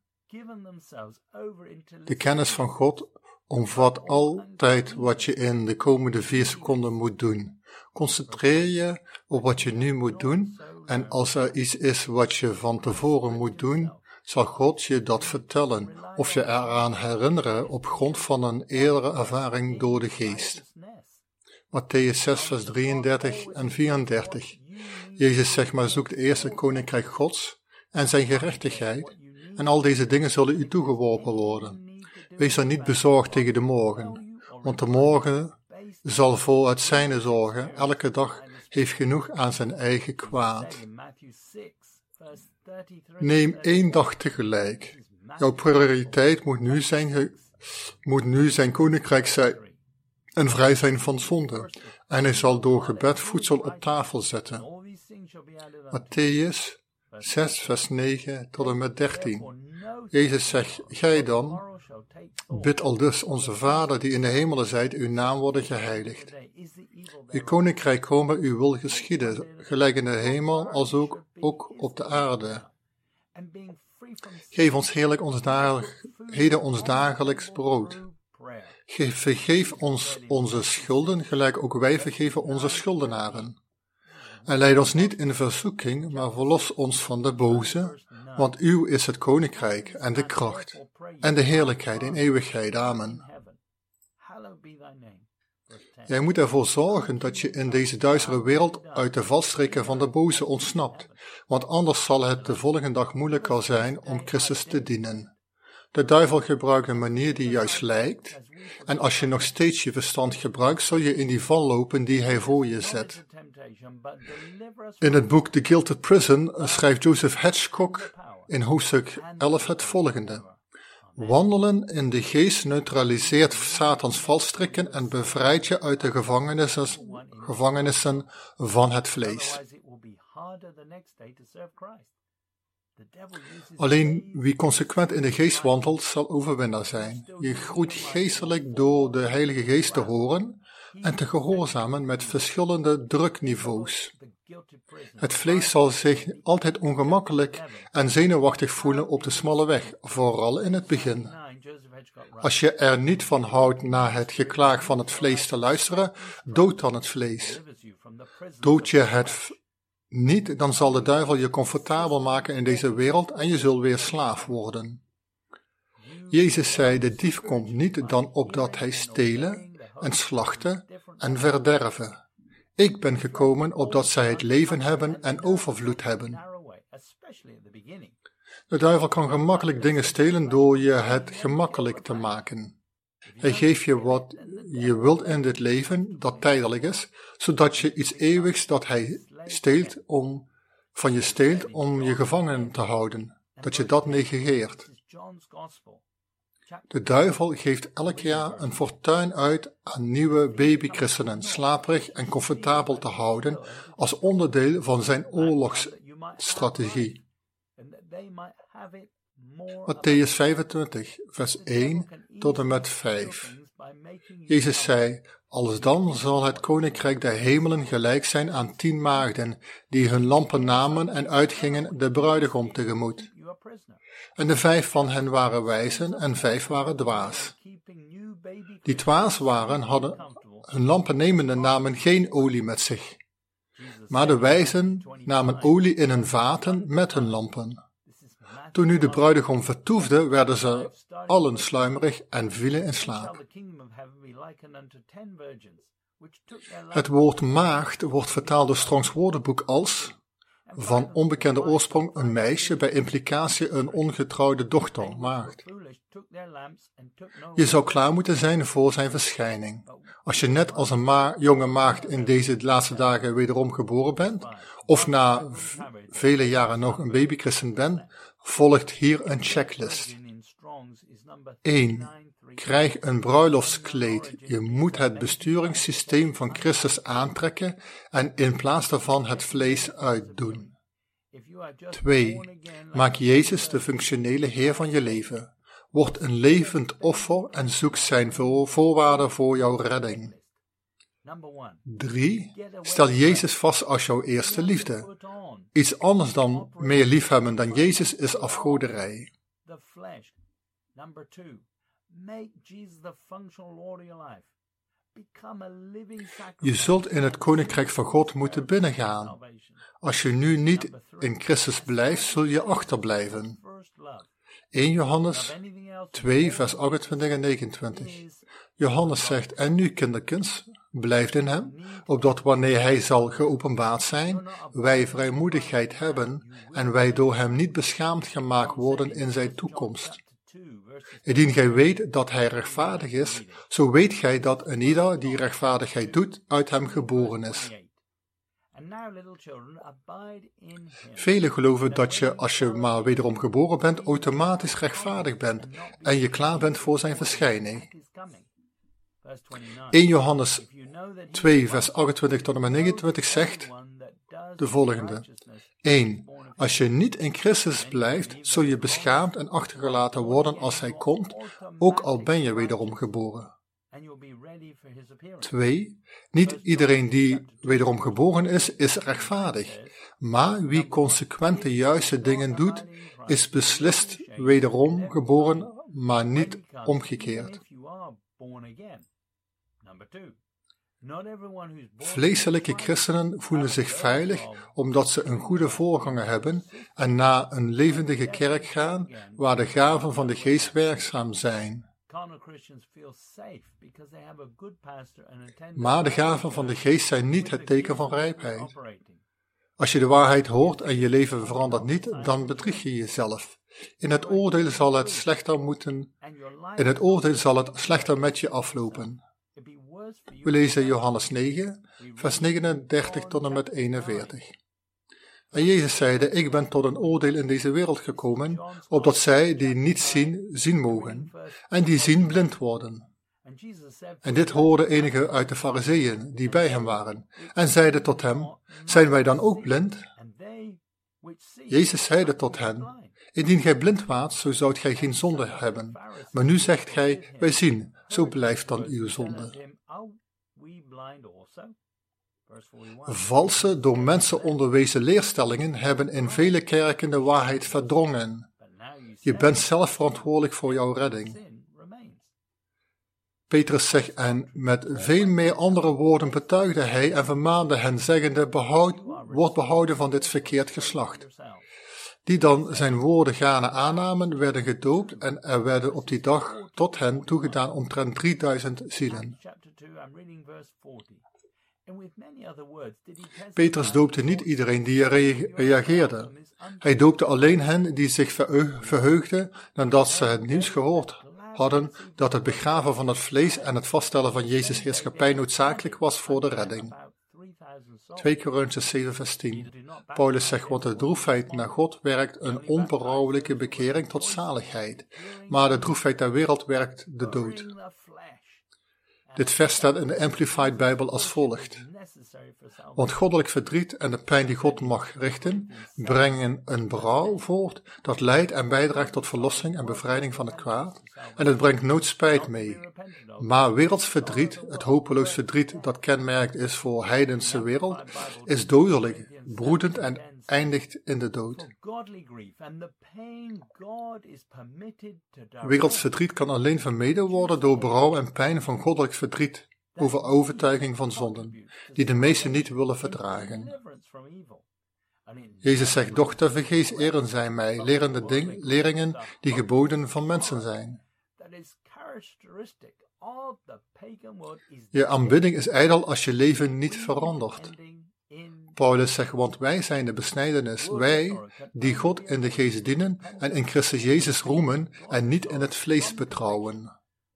De kennis van God omvat altijd wat je in de komende 4 seconden moet doen. Concentreer je op wat je nu moet doen en als er iets is wat je van tevoren moet doen, zal God je dat vertellen of je eraan herinneren op grond van een eerdere ervaring door de Geest. Matthäus 6, vers 33 en 34. Jezus zegt, maar zoek eerst het koninkrijk Gods en zijn gerechtigheid, en al deze dingen zullen u toegeworpen worden. Wees dan niet bezorgd tegen de morgen, want de morgen zal voor het zijne zorgen. Elke dag heeft genoeg aan zijn eigen kwaad. Neem 1 dag tegelijk. Jouw prioriteit moet nu zijn koninkrijk zijn en vrij zijn van zonde. En hij zal door gebed voedsel op tafel zetten. Matthäus 6, vers 9 tot en met 13. Jezus zegt, gij dan, bid aldus, onze Vader die in de hemelen zijt, uw naam worden geheiligd. Uw koninkrijk komen, uw wil geschieden, gelijk in de hemel als ook op de aarde. Geef ons heerlijk ons dagelijks brood. Vergeef ons onze schulden, gelijk ook wij vergeven onze schuldenaren. En leid ons niet in verzoeking, maar verlos ons van de boze, want uw is het koninkrijk en de kracht en de heerlijkheid in eeuwigheid. Amen. Jij moet ervoor zorgen dat je in deze duistere wereld uit de valstrikken van de boze ontsnapt, want anders zal het de volgende dag moeilijker zijn om Christus te dienen. De duivel gebruikt een manier die juist lijkt, en als je nog steeds je verstand gebruikt, zul je in die val lopen die hij voor je zet. In het boek The Gilded Prison schrijft Joseph Hitchcock in hoofdstuk 11 het volgende. Wandelen in de geest neutraliseert Satans valstrikken en bevrijdt je uit de gevangenissen van het vlees. Alleen wie consequent in de geest wandelt, zal overwinnaar zijn. Je groeit geestelijk door de Heilige Geest te horen en te gehoorzamen met verschillende drukniveaus. Het vlees zal zich altijd ongemakkelijk en zenuwachtig voelen op de smalle weg, vooral in het begin. Als je er niet van houdt naar het geklaag van het vlees te luisteren, dood dan het vlees. Dood je het niet, dan zal de duivel je comfortabel maken in deze wereld en je zult weer slaaf worden. Jezus zei, de dief komt niet dan opdat hij stelen en slachten en verderven. Ik ben gekomen opdat zij het leven hebben en overvloed hebben. De duivel kan gemakkelijk dingen stelen door je het gemakkelijk te maken. Hij geeft je wat je wilt in dit leven, dat tijdelijk is, zodat je iets eeuwigs dat hij van je steelt om je gevangen te houden, dat je dat negeert. De duivel geeft elk jaar een fortuin uit aan nieuwe babychristenen, slaperig en comfortabel te houden als onderdeel van zijn oorlogsstrategie. Mattheüs 25, vers 1 tot en met 5. Jezus zei, alsdan zal het koninkrijk der hemelen gelijk zijn aan 10 maagden, die hun lampen namen en uitgingen de bruidegom tegemoet. En de 5 van hen waren wijzen en 5 waren dwaas. Die dwaas waren, hadden hun lampen nemende namen geen olie met zich. Maar de wijzen namen olie in hun vaten met hun lampen. Toen nu de bruidegom vertoefde, werden ze allen sluimerig en vielen in slaap. Het woord maagd wordt vertaald door Strongs woordenboek als van onbekende oorsprong een meisje, bij implicatie een ongetrouwde dochter, maagd. Je zou klaar moeten zijn voor zijn verschijning. Als je net als een jonge maagd in deze laatste dagen wederom geboren bent, of na vele jaren nog een babychristen bent, volgt hier een checklist. 1. Krijg een bruiloftskleed. Je moet het besturingssysteem van Christus aantrekken en in plaats daarvan het vlees uitdoen. 2. Maak Jezus de functionele Heer van je leven. Word een levend offer en zoek zijn voorwaarden voor jouw redding. 3. Stel Jezus vast als jouw eerste liefde. Iets anders dan meer liefhebben dan Jezus is afgoderij. Je zult in het koninkrijk van God moeten binnengaan. Als je nu niet in Christus blijft, zul je achterblijven. 1 Johannes 2 vers 28 en 29. Johannes zegt, en nu kinderkens, blijft in hem, opdat wanneer hij zal geopenbaard zijn, wij vrijmoedigheid hebben en wij door hem niet beschaamd gemaakt worden in zijn toekomst. Indien gij weet dat hij rechtvaardig is, zo weet gij dat een ieder die rechtvaardigheid doet, uit hem geboren is. Velen geloven dat je, als je maar wederom geboren bent, automatisch rechtvaardig bent en je klaar bent voor zijn verschijning. 1 Johannes 2 vers 28 tot en met 29 zegt de volgende. 1. Als je niet in Christus blijft, zul je beschaamd en achtergelaten worden als hij komt, ook al ben je wederom geboren. 2. Niet iedereen die wederom geboren is rechtvaardig, maar wie consequent de juiste dingen doet, is beslist wederom geboren, maar niet omgekeerd. Vleeselijke christenen voelen zich veilig omdat ze een goede voorganger hebben en naar een levendige kerk gaan waar de gaven van de geest werkzaam zijn. Maar de gaven van de geest zijn niet het teken van rijpheid. Als je de waarheid hoort en je leven verandert niet, dan bedrieg je jezelf. In het oordeel zal het slechter met je aflopen. We lezen Johannes 9, vers 39 tot en met 41. En Jezus zeide, ik ben tot een oordeel in deze wereld gekomen, opdat zij die niet zien, zien mogen, en die zien blind worden. En dit hoorden enigen uit de Farizeeën, die bij hem waren, en zeiden tot hem, zijn wij dan ook blind? Jezus zeide tot hen, indien gij blind waart, zo zoudt gij geen zonde hebben. Maar nu zegt gij, wij zien, zo blijft dan uw zonde. Valse, door mensen onderwezen leerstellingen hebben in vele kerken de waarheid verdrongen. Je bent zelf verantwoordelijk voor jouw redding. Petrus zegt, en met veel meer andere woorden betuigde hij en vermaande hen, zeggende, word behouden van dit verkeerd geslacht. Die dan zijn woorden gaarne aannamen, werden gedoopt en er werden op die dag tot hen toegedaan omtrent 3000 zielen. Petrus doopte niet iedereen die reageerde. Hij doopte alleen hen die zich verheugden nadat ze het nieuws gehoord hadden dat het begraven van het vlees en het vaststellen van Jezus' heerschappij noodzakelijk was voor de redding. 2 Korintiërs 7 vers 10. Paulus zegt, want de droefheid naar God werkt een onberouwelijke bekering tot zaligheid, maar de droefheid der wereld werkt de dood. Dit vers staat in de Amplified Bijbel als volgt. Want goddelijk verdriet en de pijn die God mag richten, brengen een berouw voort dat leidt en bijdraagt tot verlossing en bevrijding van het kwaad. En het brengt nooit spijt mee. Maar werelds verdriet, het hopeloos verdriet dat kenmerkend is voor heidense wereld, is dodelijk, broedend en eindigt in de dood. Werelds verdriet kan alleen vermeden worden door berouw en pijn van goddelijk verdriet over overtuiging van zonden, die de meesten niet willen verdragen. Jezus zegt, doch tevergeefs eren zij mij, lerende leringen die geboden van mensen zijn. Je aanbidding is ijdel als je leven niet verandert. Paulus zegt, want wij zijn de besnijdenis, wij die God in de geest dienen en in Christus Jezus roemen en niet in het vlees betrouwen.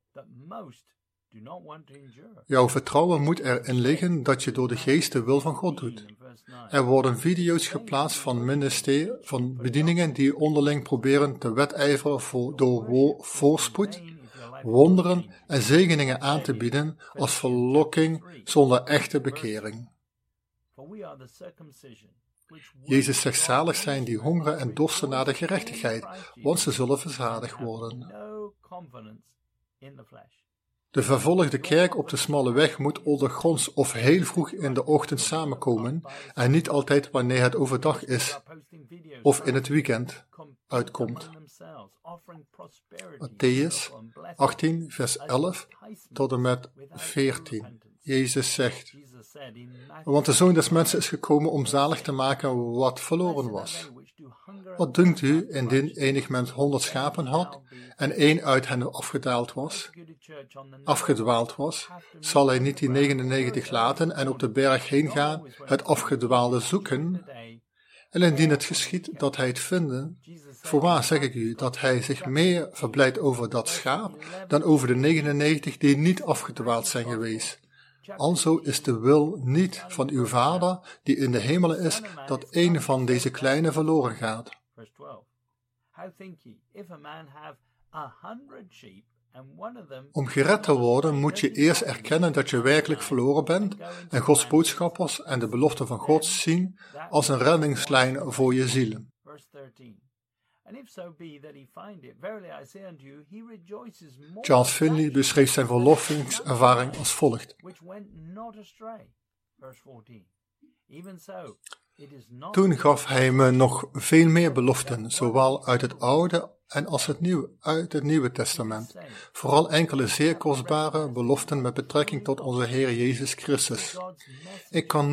Jouw vertrouwen moet erin liggen dat je door de geest de wil van God doet. Er worden video's geplaatst van bedieningen die onderling proberen te wedijveren door voorspoed, wonderen en zegeningen aan te bieden als verlokking zonder echte bekering. Jezus zegt, zalig zijn die hongeren en dorsten naar de gerechtigheid, want ze zullen verzadigd worden. De vervolgde kerk op de smalle weg moet ondergronds of heel vroeg in de ochtend samenkomen en niet altijd wanneer het overdag is of in het weekend uitkomt. Mattheüs 18 vers 11 tot en met 14. Jezus zegt, want de Zoon des Mensen is gekomen om zalig te maken wat verloren was. Wat dunkt u, indien enig mens 100 schapen had en één uit hen afgedwaald was, zal hij niet die 99 laten en op de berg heen gaan, het afgedwaalde zoeken? En indien het geschiedt dat hij het vinden, voorwaar zeg ik u, dat hij zich meer verblijdt over dat schaap dan over de 99 die niet afgedwaald zijn geweest. Alzo is de wil niet van uw Vader, die in de hemelen is, dat een van deze kleine verloren gaat. Om gered te worden moet je eerst erkennen dat je werkelijk verloren bent en Gods boodschappers en de belofte van God zien als een reddingslijn voor je zielen. Charles Finney beschreef zijn verlossingservaring als volgt. Toen gaf hij me nog veel meer beloften, zowel uit het Oude en als uit het Nieuwe Testament. Vooral enkele zeer kostbare beloften met betrekking tot onze Heer Jezus Christus. Ik kan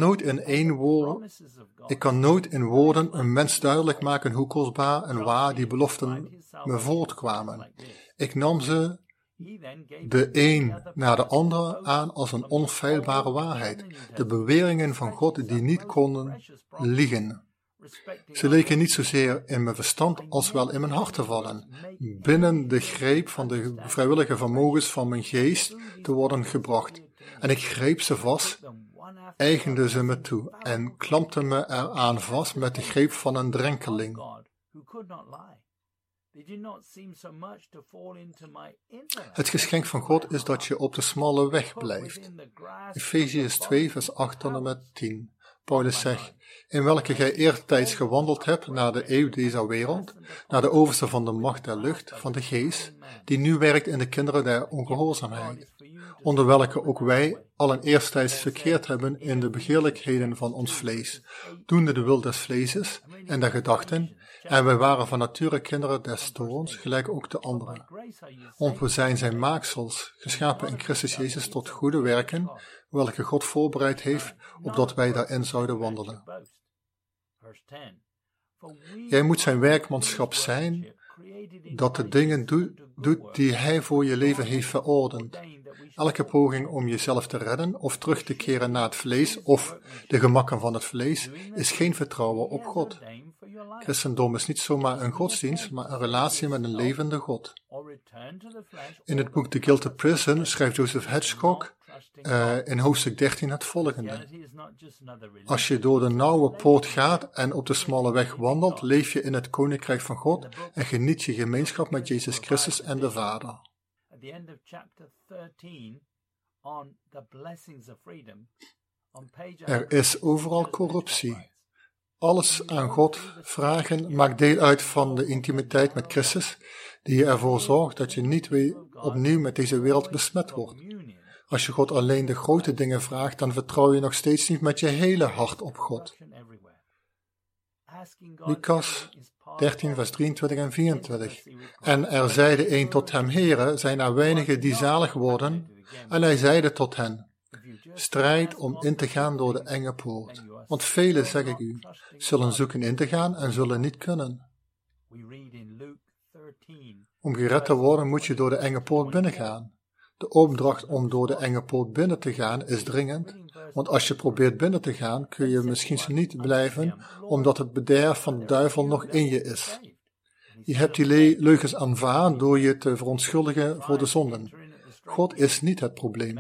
nooit in woorden een mens duidelijk maken hoe kostbaar en waar die beloften me voortkwamen. Ik nam ze de een na de andere aan als een onfeilbare waarheid, de beweringen van God die niet konden liegen. Ze leken niet zozeer in mijn verstand als wel in mijn hart te vallen, binnen de greep van de vrijwillige vermogens van mijn geest te worden gebracht. En ik greep ze vast, eigende ze me toe en klampte me eraan vast met de greep van een drenkeling. Het geschenk van God is dat je op de smalle weg blijft. Efeziërs 2 vers 8 tot en met 10. Paulus zegt, in welke gij eertijds gewandeld hebt naar de eeuw deze wereld, naar de overste van de macht der lucht, van de geest, die nu werkt in de kinderen der ongehoorzaamheid, onder welke ook wij allen eertijds verkeerd hebben in de begeerlijkheden van ons vlees, doende de wil des vleeses en der gedachten, en wij waren van nature kinderen des toorns, gelijk ook de anderen. Want we zijn maaksels, geschapen in Christus Jezus tot goede werken, welke God voorbereid heeft, opdat wij daarin zouden wandelen. Jij moet zijn werkmanschap zijn, dat de dingen doet die hij voor je leven heeft verordend. Elke poging om jezelf te redden of terug te keren naar het vlees of de gemakken van het vlees is geen vertrouwen op God. Christendom is niet zomaar een godsdienst, maar een relatie met een levende God. In het boek The Guilty Prison schrijft Joseph Hitchcock in hoofdstuk 13 het volgende. Als je door de nauwe poort gaat en op de smalle weg wandelt, leef je in het koninkrijk van God en geniet je gemeenschap met Jezus Christus en de Vader. Er is overal corruptie. Alles aan God vragen maakt deel uit van de intimiteit met Christus, die ervoor zorgt dat je niet weer opnieuw met deze wereld besmet wordt. Als je God alleen de grote dingen vraagt, dan vertrouw je nog steeds niet met je hele hart op God. Lucas 13 vers 23 en 24. En er zeide een tot hem, Heere, zijn er weinigen die zalig worden? En hij zeide tot hen, strijd om in te gaan door de enge poort. Want velen, zeg ik u, zullen zoeken in te gaan en zullen niet kunnen. Om gered te worden moet je door de enge poort binnengaan. De opdracht om door de enge poort binnen te gaan is dringend, want als je probeert binnen te gaan, kun je misschien niet blijven, omdat het bederf van de duivel nog in je is. Je hebt die leugens aanvaard door je te verontschuldigen voor de zonden. God is niet het probleem.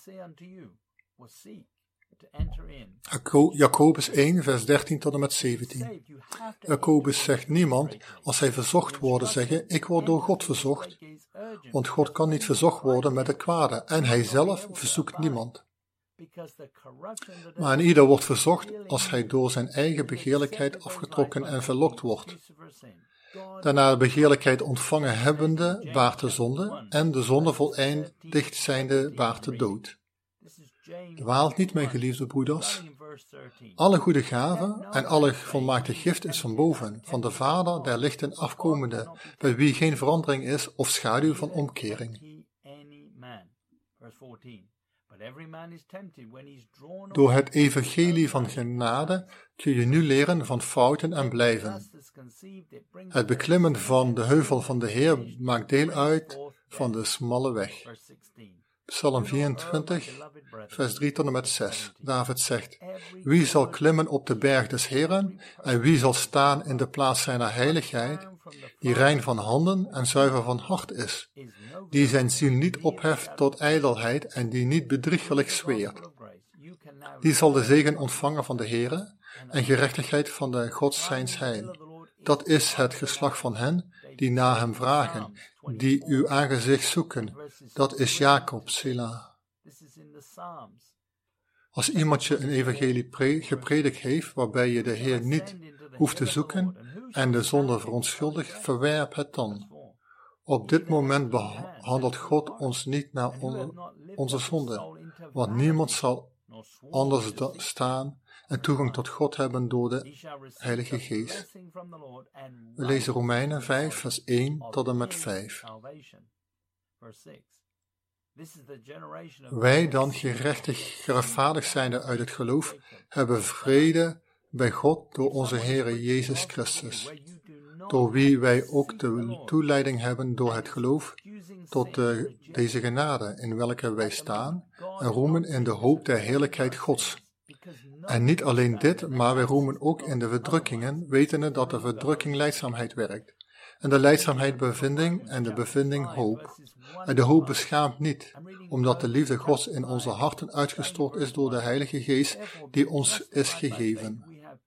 Jacobus 1, vers 13 tot en met 17. Jacobus zegt niemand, als hij verzocht wordt, zeggen, ik word door God verzocht. Want God kan niet verzocht worden met het kwade, en hij zelf verzoekt niemand. Maar een ieder wordt verzocht als hij door zijn eigen begeerlijkheid afgetrokken en verlokt wordt. Daarna de begeerlijkheid ontvangen hebbende baart de zonde, en de zonde voleindigd zijnde baart de dood. Dwaalt niet, mijn geliefde broeders. Alle goede gaven en alle volmaakte gift is van boven, van de Vader der lichten afkomende, bij wie geen verandering is of schaduw van omkering. Door het evangelie van genade kun je nu leren van fouten en blijven. Het beklimmen van de heuvel van de Heer maakt deel uit van de smalle weg. Psalm 24, vers 3 tot en met 6. David zegt, wie zal klimmen op de berg des Heeren en wie zal staan in de plaats zijner heiligheid, die rein van handen en zuiver van hart is, die zijn ziel niet opheft tot ijdelheid en die niet bedriegelijk zweert. Die zal de zegen ontvangen van de Heere en gerechtigheid van de God zijns heil. Dat is het geslacht van hen die naar hem vragen, die uw aangezicht zoeken. Dat is Jacob, Selah. Als iemand je een evangelie gepredikt heeft, waarbij je de Heer niet hoeft te zoeken en de zonde verontschuldigt, verwerp het dan. Op dit moment behandelt God ons niet naar onze zonde, want niemand zal anders staan en toegang tot God hebben door de Heilige Geest. We lezen Romeinen 5, vers 1 tot en met 5. Wij dan gerechtvaardigd zijnde uit het geloof, hebben vrede bij God door onze Heere Jezus Christus, door wie wij ook de toeleiding hebben door het geloof tot deze genade in welke wij staan en roemen in de hoop der heerlijkheid Gods. En niet alleen dit, maar wij roemen ook in de verdrukkingen, wetende dat de verdrukking lijdzaamheid werkt. En de lijdzaamheid bevinding en de bevinding hoop. En de hoop beschaamt niet, omdat de liefde Gods in onze harten uitgestort is door de Heilige Geest die ons is gegeven.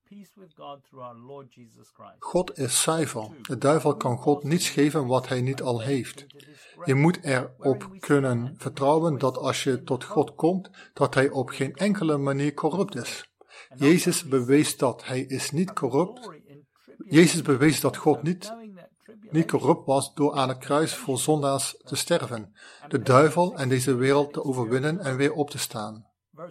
God is zuiver. De duivel kan God niets geven wat hij niet al heeft. Je moet erop kunnen vertrouwen dat als je tot God komt, dat hij op geen enkele manier corrupt is. Jezus bewees dat hij is niet corrupt. Jezus bewees dat God niet corrupt was door aan het kruis voor zondaars te sterven, de duivel en deze wereld te overwinnen en weer op te staan.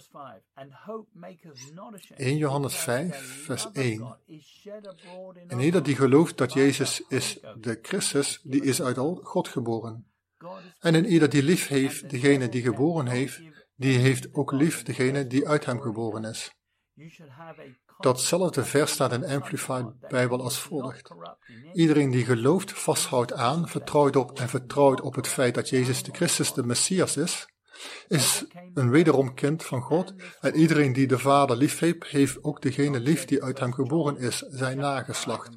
1 Johannes 5, vers 1. En ieder die gelooft dat Jezus is de Christus, die is uit God geboren. En in ieder die lief heeft degene die geboren heeft, die heeft ook lief degene die uit hem geboren is. Datzelfde vers staat in Amplified Bijbel als volgt. Iedereen die gelooft, vasthoudt aan, vertrouwt op het feit dat Jezus de Christus de Messias is een wederom kind van God. En iedereen die de Vader lief heeft ook degene lief die uit hem geboren is, zijn nageslacht.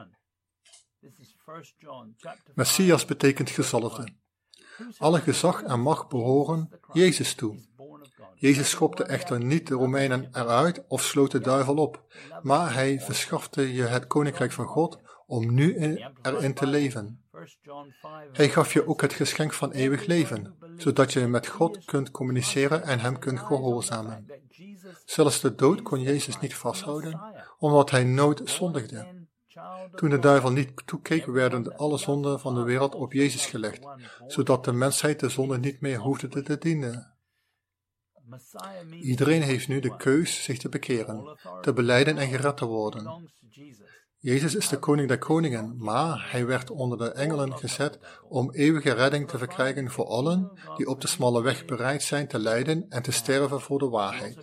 Messias betekent gezalfde. Alle gezag en macht behoren Jezus toe. Jezus schopte echter niet de Romeinen eruit of sloot de duivel op, maar hij verschafte je het koninkrijk van God om nu erin te leven. Hij gaf je ook het geschenk van eeuwig leven, zodat je met God kunt communiceren en hem kunt gehoorzamen. Zelfs de dood kon Jezus niet vasthouden, omdat hij nooit zondigde. Toen de duivel niet toekeek, werden alle zonden van de wereld op Jezus gelegd, zodat de mensheid de zonde niet meer hoefde te dienen. Iedereen heeft nu de keus zich te bekeren, te belijden en gered te worden. Jezus is de koning der koningen, maar hij werd onder de engelen gezet om eeuwige redding te verkrijgen voor allen die op de smalle weg bereid zijn te lijden en te sterven voor de waarheid.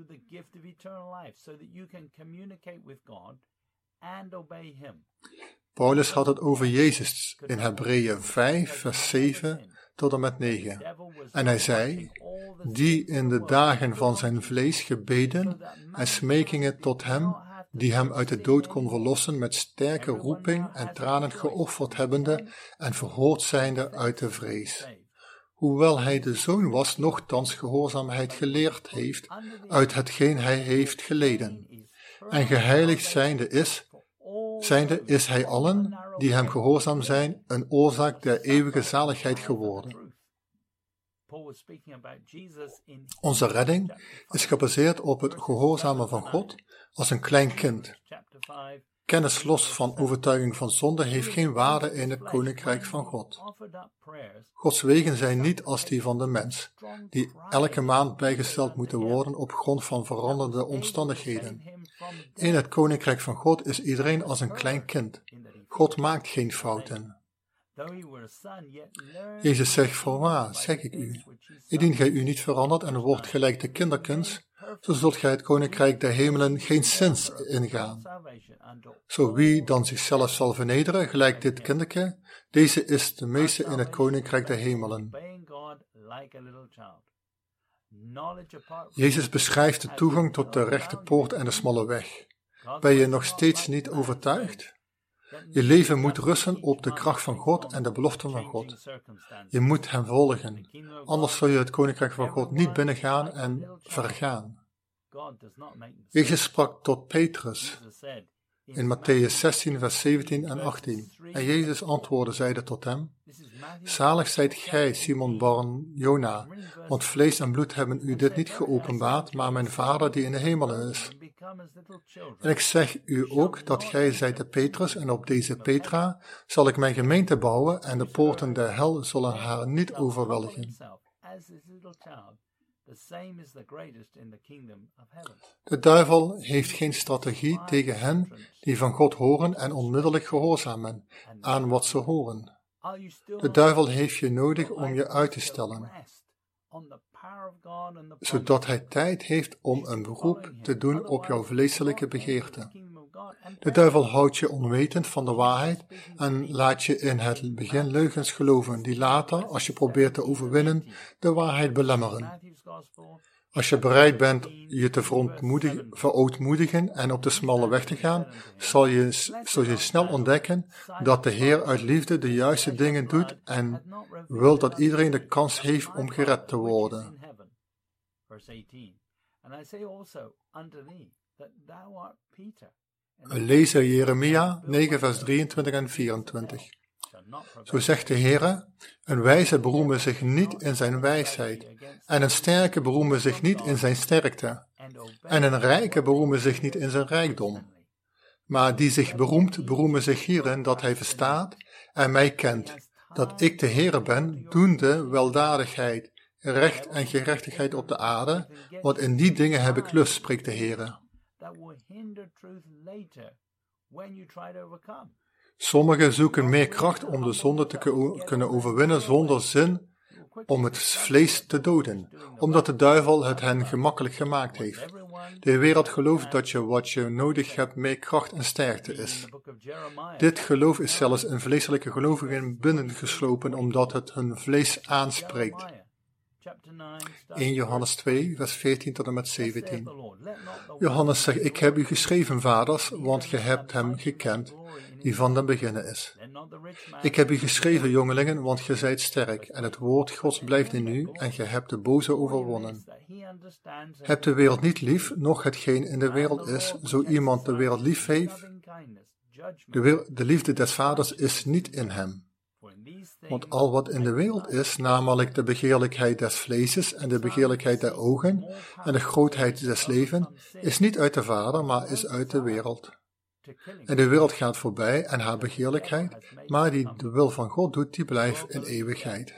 Paulus had het over Jezus in Hebreeën 5, vers 7 tot en met 9. En hij zei, die in de dagen van zijn vlees gebeden en smekingen tot hem, die hem uit de dood kon verlossen met sterke roeping en tranen geofferd hebbende en verhoord zijnde uit de vrees. Hoewel hij de zoon was, nochtans gehoorzaamheid geleerd heeft uit hetgeen hij heeft geleden. En geheiligd zijnde is hij allen, die hem gehoorzaam zijn, een oorzaak der eeuwige zaligheid geworden. Onze redding is gebaseerd op het gehoorzamen van God als een klein kind. Kennis los van overtuiging van zonde heeft geen waarde in het koninkrijk van God. Gods wegen zijn niet als die van de mens, die elke maand bijgesteld moeten worden op grond van veranderde omstandigheden. In het koninkrijk van God is iedereen als een klein kind. God maakt geen fouten. Jezus zegt, voorwaar, zeg ik u, indien gij u niet verandert en wordt gelijk de kinderkens, zo zult gij het koninkrijk der hemelen geen zins ingaan. Zo wie dan zichzelf zal vernederen, gelijk dit kinderke, deze is de meeste in het koninkrijk der hemelen. Jezus beschrijft de toegang tot de rechte poort en de smalle weg. Ben je nog steeds niet overtuigd? Je leven moet rusten op de kracht van God en de beloften van God. Je moet hem volgen, anders zul je het koninkrijk van God niet binnengaan en vergaan. Jezus sprak tot Petrus in Mattheüs 16, vers 17 en 18. En Jezus antwoordde, zeide tot hem, zalig zijt gij, Simon Barn Jona, want vlees en bloed hebben u dit niet geopenbaard, maar mijn Vader die in de hemelen is. En ik zeg u ook dat gij zijt de Petrus, en op deze Petra zal ik mijn gemeente bouwen, en de poorten der hel zullen haar niet overweldigen. De duivel heeft geen strategie tegen hen die van God horen en onmiddellijk gehoorzamen aan wat ze horen. De duivel heeft je nodig om je uit te stellen, zodat hij tijd heeft om een beroep te doen op jouw vleeselijke begeerte. De duivel houdt je onwetend van de waarheid en laat je in het begin leugens geloven die later, als je probeert te overwinnen, de waarheid belemmeren. Als je bereid bent je te verootmoedigen en op de smalle weg te gaan, zul je snel ontdekken dat de Heer uit liefde de juiste dingen doet en wil dat iedereen de kans heeft om gered te worden. We lezen Jeremia 9 vers 23 en 24. Zo zegt de Heere, een wijze beroemen zich niet in zijn wijsheid, en een sterke beroemen zich niet in zijn sterkte, en een rijke beroemen zich niet in zijn rijkdom. Maar die zich beroemt, beroemen zich hierin dat hij verstaat en mij kent, dat ik de Heere ben, doende weldadigheid, recht en gerechtigheid op de aarde, want in die dingen heb ik lust, spreekt de Heere. Sommigen zoeken meer kracht om de zonde te kunnen overwinnen zonder zin om het vlees te doden, omdat de duivel het hen gemakkelijk gemaakt heeft. De wereld gelooft dat wat je nodig hebt meer kracht en sterkte is. Dit geloof is zelfs in vleeselijke gelovigen binnengeslopen omdat het hun vlees aanspreekt. 1 Johannes 2, vers 14 tot en met 17. Johannes zegt, ik heb u geschreven, vaders, want ge hebt hem gekend, die van den beginnen is. Ik heb u geschreven, jongelingen, want ge zijt sterk, en het woord Gods blijft in u, en ge hebt de boze overwonnen. Hebt de wereld niet lief, noch hetgeen in de wereld is, zo iemand de wereld lief heeft. De liefde des vaders is niet in hem. Want al wat in de wereld is, namelijk de begeerlijkheid des vleeses en de begeerlijkheid der ogen en de grootheid des levens, is niet uit de Vader, maar is uit de wereld. En de wereld gaat voorbij en haar begeerlijkheid, maar die de wil van God doet, die blijft in eeuwigheid.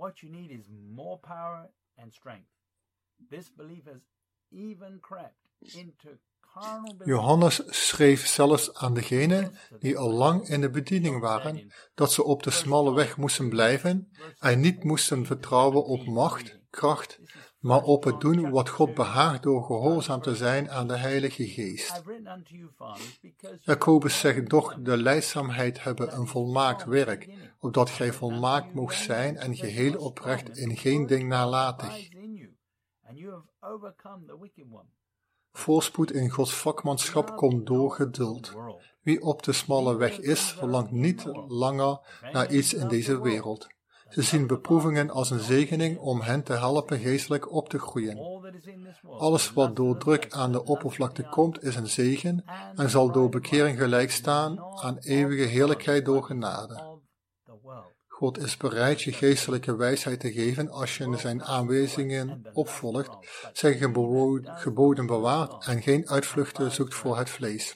Johannes schreef zelfs aan degenen die al lang in de bediening waren, dat ze op de smalle weg moesten blijven en niet moesten vertrouwen op macht, kracht, maar op het doen wat God behaagt door gehoorzaam te zijn aan de Heilige Geest. Jacobus zegt, doch de lijdzaamheid hebben een volmaakt werk, opdat gij volmaakt moogt zijn en geheel oprecht in geen ding nalatig. Voorspoed in Gods vakmanschap komt door geduld. Wie op de smalle weg is, verlangt niet langer naar iets in deze wereld. Ze zien beproevingen als een zegening om hen te helpen geestelijk op te groeien. Alles wat door druk aan de oppervlakte komt, is een zegen en zal door bekering gelijk staan aan eeuwige heerlijkheid door genade. God is bereid je geestelijke wijsheid te geven als je zijn aanwijzingen opvolgt, zijn geboden bewaart en geen uitvluchten zoekt voor het vlees.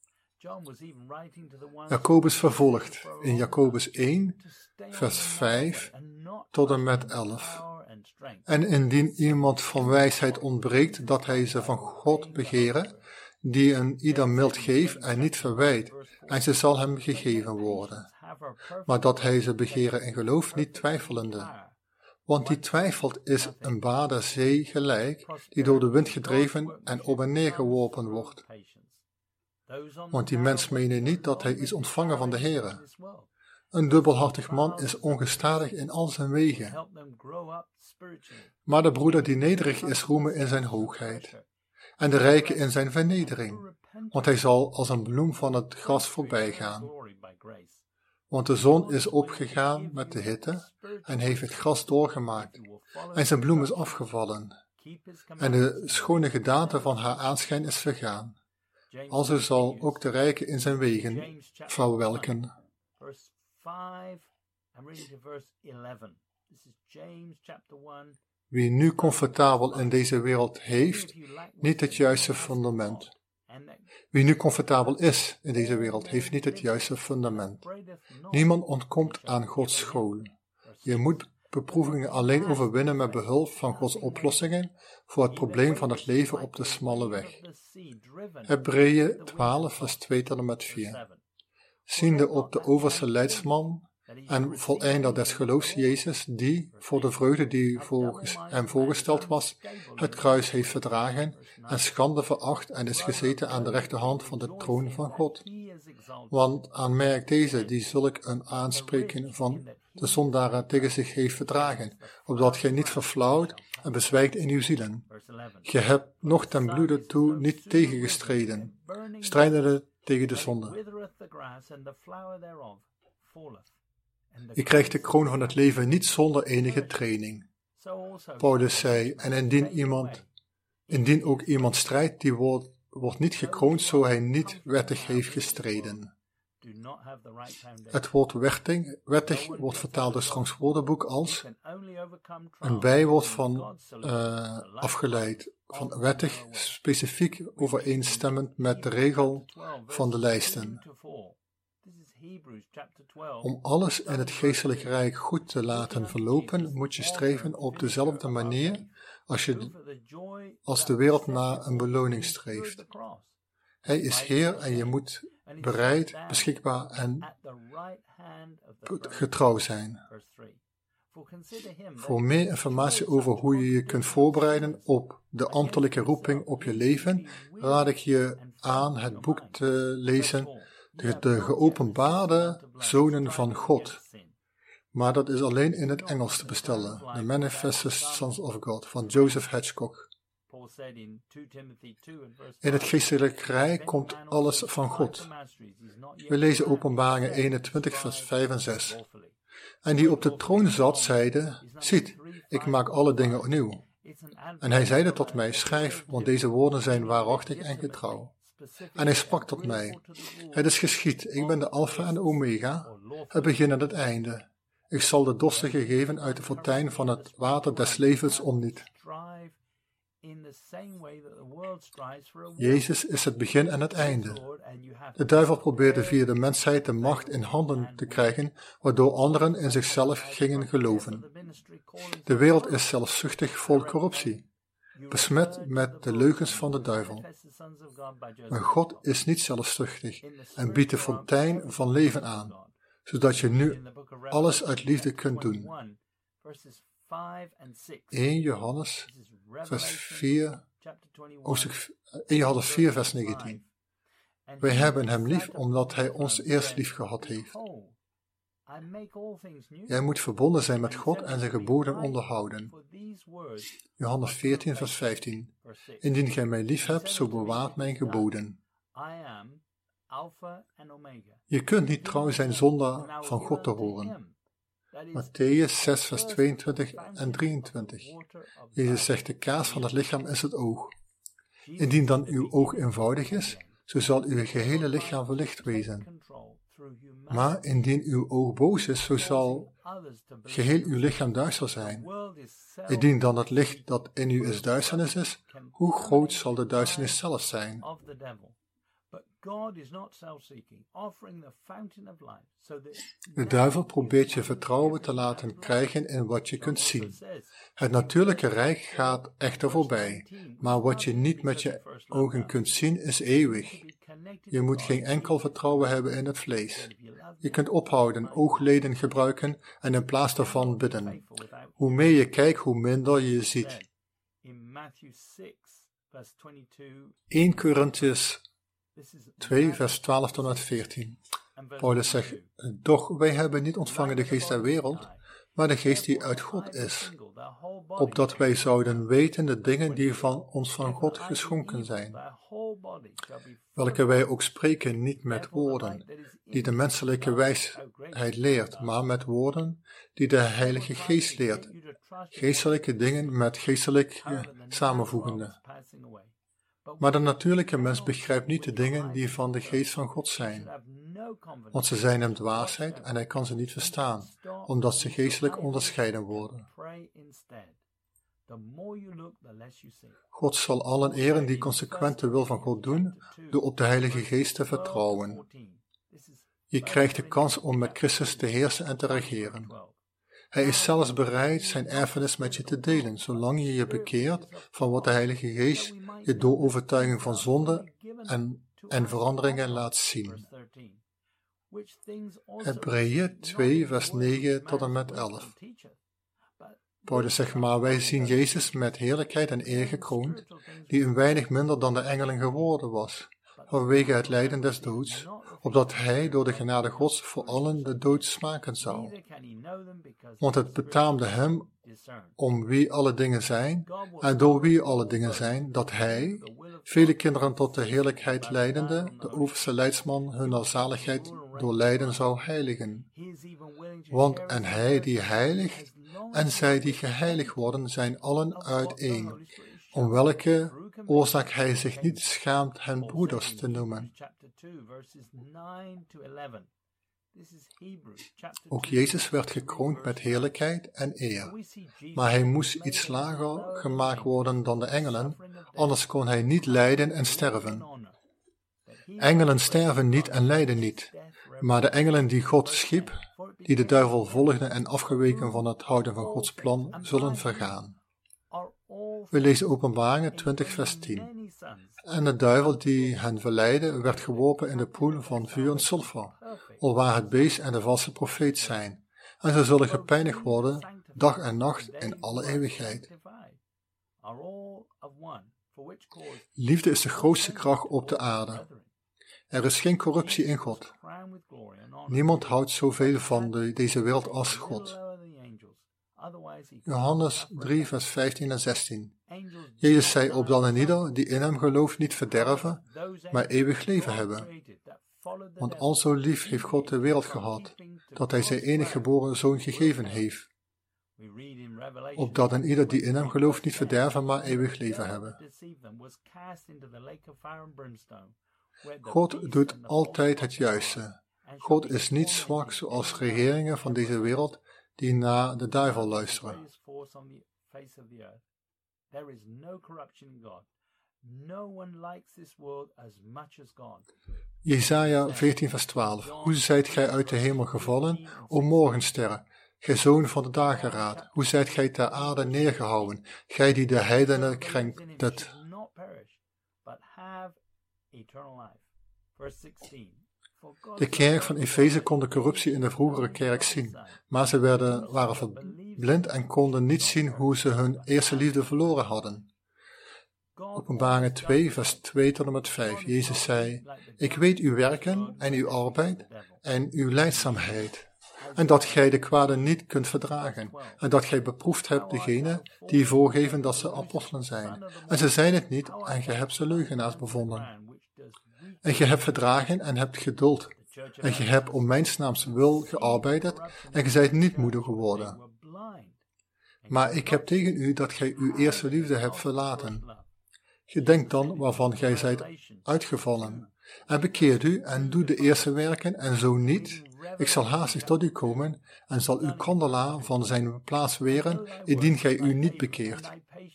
Jacobus vervolgt in Jacobus 1, vers 5 tot en met 11. En indien iemand van wijsheid ontbreekt, dat hij ze van God begere, die een ieder mild geeft en niet verwijt, en ze zal hem gegeven worden. Maar dat hij ze begeren in geloof, niet twijfelende. Want die twijfelt is een bade zee gelijk, die door de wind gedreven en op en neer geworpen wordt. Want die mens meende niet dat hij iets ontvangen van de Heere. Een dubbelhartig man is ongestadig in al zijn wegen. Maar de broeder die nederig is, roemen in zijn hoogheid. En de rijke in zijn vernedering. Want hij zal als een bloem van het gras voorbij gaan. Want de zon is opgegaan met de hitte en heeft het gras doorgemaakt. En zijn bloem is afgevallen. En de schone gedaante van haar aanschijn is vergaan. Alzo zal ook de rijke in zijn wegen verwelken. Wie nu comfortabel in deze wereld heeft, niet het juiste fundament. Wie nu comfortabel is in deze wereld, heeft niet het juiste fundament. Niemand ontkomt aan Gods school. Je moet beproevingen alleen overwinnen met behulp van Gods oplossingen voor het probleem van het leven op de smalle weg. Hebreeën 12 vers 2 tot en met 4. Ziende op de overste leidsman, en voleinder des geloofs Jezus, die, voor de vreugde die hem voorgesteld was, het kruis heeft verdragen en schande veracht en is gezeten aan de rechterhand van de troon van God. Want aanmerk deze, die zulk een aanspreken van de zondaren tegen zich heeft verdragen, opdat gij niet verflauwt en bezwijkt in uw zielen. Ge hebt nog ten bloede toe niet tegengestreden, strijdende tegen de zonde. Je krijgt de kroon van het leven niet zonder enige training. Paulus zei, en indien ook iemand strijdt, die wordt niet gekroond, zo hij niet wettig heeft gestreden. Het woord wettig wordt vertaald door Strongs woordenboek als een bijwoord van afgeleid van wettig, specifiek overeenstemmend met de regel van de lijsten. Om alles in het geestelijk rijk goed te laten verlopen, moet je streven op dezelfde manier als de wereld naar een beloning streeft. Hij is Heer en je moet bereid, beschikbaar en getrouw zijn. Voor meer informatie over hoe je je kunt voorbereiden op de ambtelijke roeping op je leven, raad ik je aan het boek te lezen, de geopenbaarde zonen van God. Maar dat is alleen in het Engels te bestellen. The Manifested Sons of God van Joseph Hitchcock. In het geestelijk rijk komt alles van God. We lezen Openbaringen 21 vers 5 en 6. En die op de troon zat, zeide, ziet, ik maak alle dingen nieuw. En hij zeide tot mij, schrijf, want deze woorden zijn waarachtig en getrouw. En hij sprak tot mij, het is geschied, ik ben de Alpha en de Omega, het begin en het einde. Ik zal de dorstigen geven uit de fontein van het water des levens om niet. Jezus is het begin en het einde. De duivel probeerde via de mensheid de macht in handen te krijgen, waardoor anderen in zichzelf gingen geloven. De wereld is zelfzuchtig vol corruptie, besmet met de leugens van de duivel. Maar God is niet zelfzuchtig en biedt de fontein van leven aan, zodat je nu alles uit liefde kunt doen. 1 Johannes 4 vers 19. Wij hebben hem lief omdat hij ons eerst lief gehad heeft. Jij moet verbonden zijn met God en zijn geboden onderhouden. Johannes 14 vers 15. Indien gij mij lief hebt, zo bewaart mijn geboden. Je kunt niet trouw zijn zonder van God te horen. Matthäus 6 vers 22 en 23. Jezus zegt, de kaas van het lichaam is het oog. Indien dan uw oog eenvoudig is, zo zal uw gehele lichaam verlicht wezen. Maar indien uw oog boos is, zo zal geheel uw lichaam duister zijn. Indien dan het licht dat in u is duisternis is, hoe groot zal de duisternis zelf zijn? De duivel probeert je vertrouwen te laten krijgen in wat je kunt zien. Het natuurlijke rijk gaat echter voorbij, maar wat je niet met je ogen kunt zien is eeuwig. Je moet geen enkel vertrouwen hebben in het vlees. Je kunt ophouden, oogleden gebruiken en in plaats daarvan bidden. Hoe meer je kijkt, hoe minder je ziet. 1 Korintiërs 2 vers 12 tot en met 14. Paulus zegt, doch wij hebben niet ontvangen de geest der wereld, maar de geest die uit God is, opdat wij zouden weten de dingen die van God geschonken zijn, welke wij ook spreken niet met woorden, die de menselijke wijsheid leert, maar met woorden die de Heilige Geest leert, geestelijke dingen met geestelijk samenvoegende. Maar de natuurlijke mens begrijpt niet de dingen die van de geest van God zijn, want ze zijn hem dwaasheid en hij kan ze niet verstaan, omdat ze geestelijk onderscheiden worden. God zal allen eren die consequent de wil van God doen, door op de Heilige Geest te vertrouwen. Je krijgt de kans om met Christus te heersen en te regeren. Hij is zelfs bereid zijn erfenis met je te delen, zolang je je bekeert van wat de Heilige Geest je door overtuiging van zonde en veranderingen laat zien. Hebreeën 2 vers 9 tot en met 11. Paulus zegt maar, wij zien Jezus met heerlijkheid en eer gekroond, die een weinig minder dan de engelen geworden was, vanwege het lijden des doods, opdat hij door de genade Gods voor allen de dood smaken zou. Want het betaamde hem, om wie alle dingen zijn, en door wie alle dingen zijn, dat hij, vele kinderen tot de heerlijkheid leidende, de overste leidsman hunner zaligheid door lijden zou heiligen. Want en hij die heiligt, en zij die geheiligd worden, zijn allen uiteen, om welke oorzaak hij zich niet schaamt hen broeders te noemen. Ook Jezus werd gekroond met heerlijkheid en eer, maar hij moest iets lager gemaakt worden dan de engelen, anders kon hij niet lijden en sterven. Engelen sterven niet en lijden niet, maar de engelen die God schiep, die de duivel volgden en afgeweken van het houden van Gods plan, zullen vergaan. We lezen Openbaringen 20 vers 10. En de duivel die hen verleidde, werd geworpen in de poel van vuur en sulfur, alwaar het beest en de valse profeet zijn. En ze zullen gepijnigd worden, dag en nacht in alle eeuwigheid. Liefde is de grootste kracht op de aarde. Er is geen corruptie in God. Niemand houdt zoveel van deze wereld als God. Johannes 3 vers 15 en 16. Jezus zei opdat een ieder die in hem gelooft niet verderven, maar eeuwig leven hebben. Want al zo lief heeft God de wereld gehad, dat hij zijn enige geboren zoon gegeven heeft. Opdat een ieder die in hem gelooft niet verderven, maar eeuwig leven hebben. God doet altijd het juiste. God is niet zwak zoals regeringen van deze wereld die naar de duivel luisteren. Jesaja 14 vers 12. Hoe zijt gij uit de hemel gevallen, o morgensterren, gij zoon van de dageraad? Hoe zijt gij ter aarde neergehouden, gij die de heidenen krenkt? De kerk van Efeze kon de corruptie in de vroegere kerk zien, maar ze waren verblind en konden niet zien hoe ze hun eerste liefde verloren hadden. Openbaringen 2 vers 2 tot en met 5. Jezus zei, ik weet uw werken en uw arbeid en uw lijdzaamheid, en dat gij de kwade niet kunt verdragen, en dat gij beproefd hebt degene die voorgeven dat ze apostelen zijn, en ze zijn het niet, en gij hebt ze leugenaars bevonden. En je hebt verdragen en hebt geduld, en je hebt om mijn naams wil gearbeidet, en je zijt niet moede geworden. Maar ik heb tegen u dat gij uw eerste liefde hebt verlaten. Gedenk dan waarvan gij zijt uitgevallen, en bekeert u en doe de eerste werken, en zo niet, ik zal haastig tot u komen, en zal uw kandelaar van zijn plaats weren, indien gij u niet bekeert.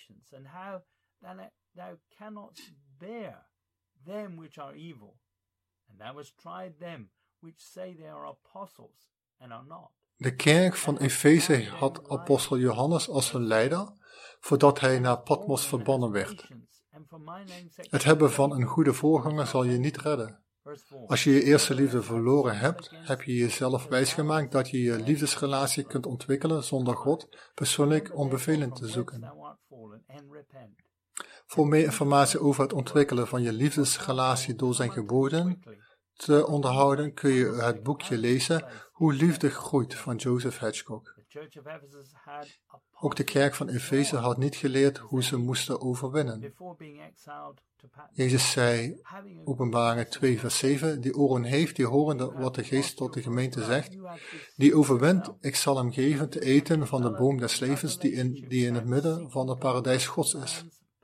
Them which are evil, and thou hast tried them which say they are apostles and are not. De kerk van Efeze had apostel Johannes als hun leider, voordat hij naar Patmos verbannen werd. Het hebben van een goede voorganger zal je niet redden. Als je je eerste liefde verloren hebt, heb je jezelf wijsgemaakt dat je je liefdesrelatie kunt ontwikkelen zonder God persoonlijk om bevelen te zoeken. Voor meer informatie over het ontwikkelen van je liefdesrelatie door zijn geboden te onderhouden, kun je het boekje lezen Hoe liefde groeit van Joseph Hedgecock. Ook de kerk van Efeze had niet geleerd hoe ze moesten overwinnen. Jezus zei, Openbaringen 2 vers 7, die oren heeft, die horen wat de geest tot de gemeente zegt, die overwint, ik zal hem geven te eten van de boom des levens die in het midden van het paradijs Gods is.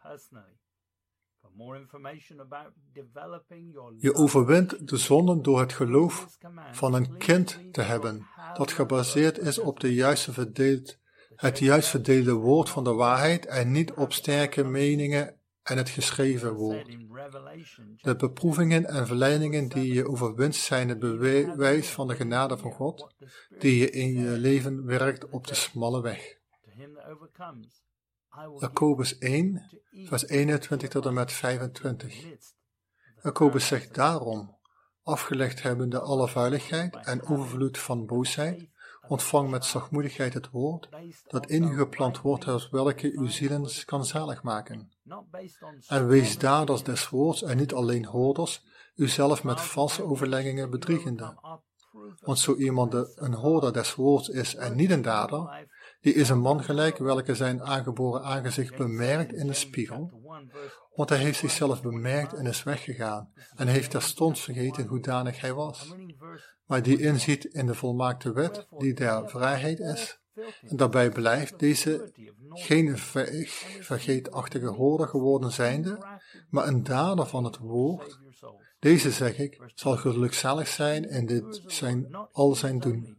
Je overwint de zonden door het geloof van een kind te hebben, dat gebaseerd is op het juist verdeelde woord van de waarheid en niet op sterke meningen en het geschreven woord. De beproevingen en verleidingen die je overwint zijn het bewijs van de genade van God, die je in je leven werkt op de smalle weg. Jacobus 1, vers 21 tot en met 25. Jacobus zegt daarom, afgelegd hebbende alle vuiligheid en overvloed van boosheid, ontvang met zachtmoedigheid het woord, dat in u geplant wordt, het welke uw zielen kan zalig maken. En wees daders des woords en niet alleen hoorders, uzelf met valse overleggingen bedriegende. Want zo iemand een hoorder des woords is en niet een dader, die is een man gelijk, welke zijn aangeboren aangezicht bemerkt in de spiegel, want hij heeft zichzelf bemerkt en is weggegaan, en heeft terstond vergeten hoedanig hij was. Maar die inziet in de volmaakte wet, die der vrijheid is, en daarbij blijft deze geen vergeetachtige hoorder geworden zijnde, maar een dader van het woord. Deze, zeg ik, zal gelukzalig zijn in dit al zijn doen.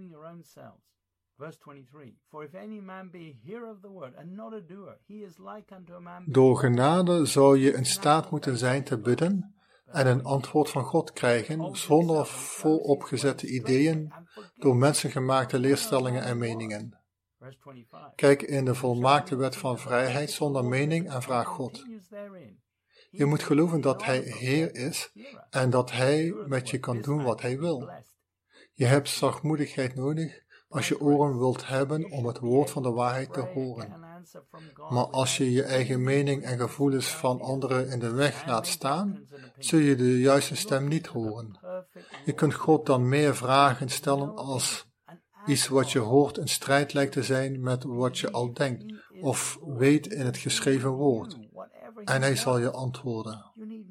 Door genade zou je in staat moeten zijn te bidden en een antwoord van God krijgen, zonder vooropgezette ideeën, door mensengemaakte leerstellingen en meningen. Kijk in de volmaakte wet van vrijheid zonder mening en vraag God. Je moet geloven dat Hij Heer is en dat Hij met je kan doen wat Hij wil. Je hebt zachtmoedigheid nodig als je oren wilt hebben om het woord van de waarheid te horen. Maar als je je eigen mening en gevoelens van anderen in de weg laat staan, zul je de juiste stem niet horen. Je kunt God dan meer vragen stellen als iets wat je hoort in strijd lijkt te zijn met wat je al denkt of weet in het geschreven woord. En Hij zal je antwoorden.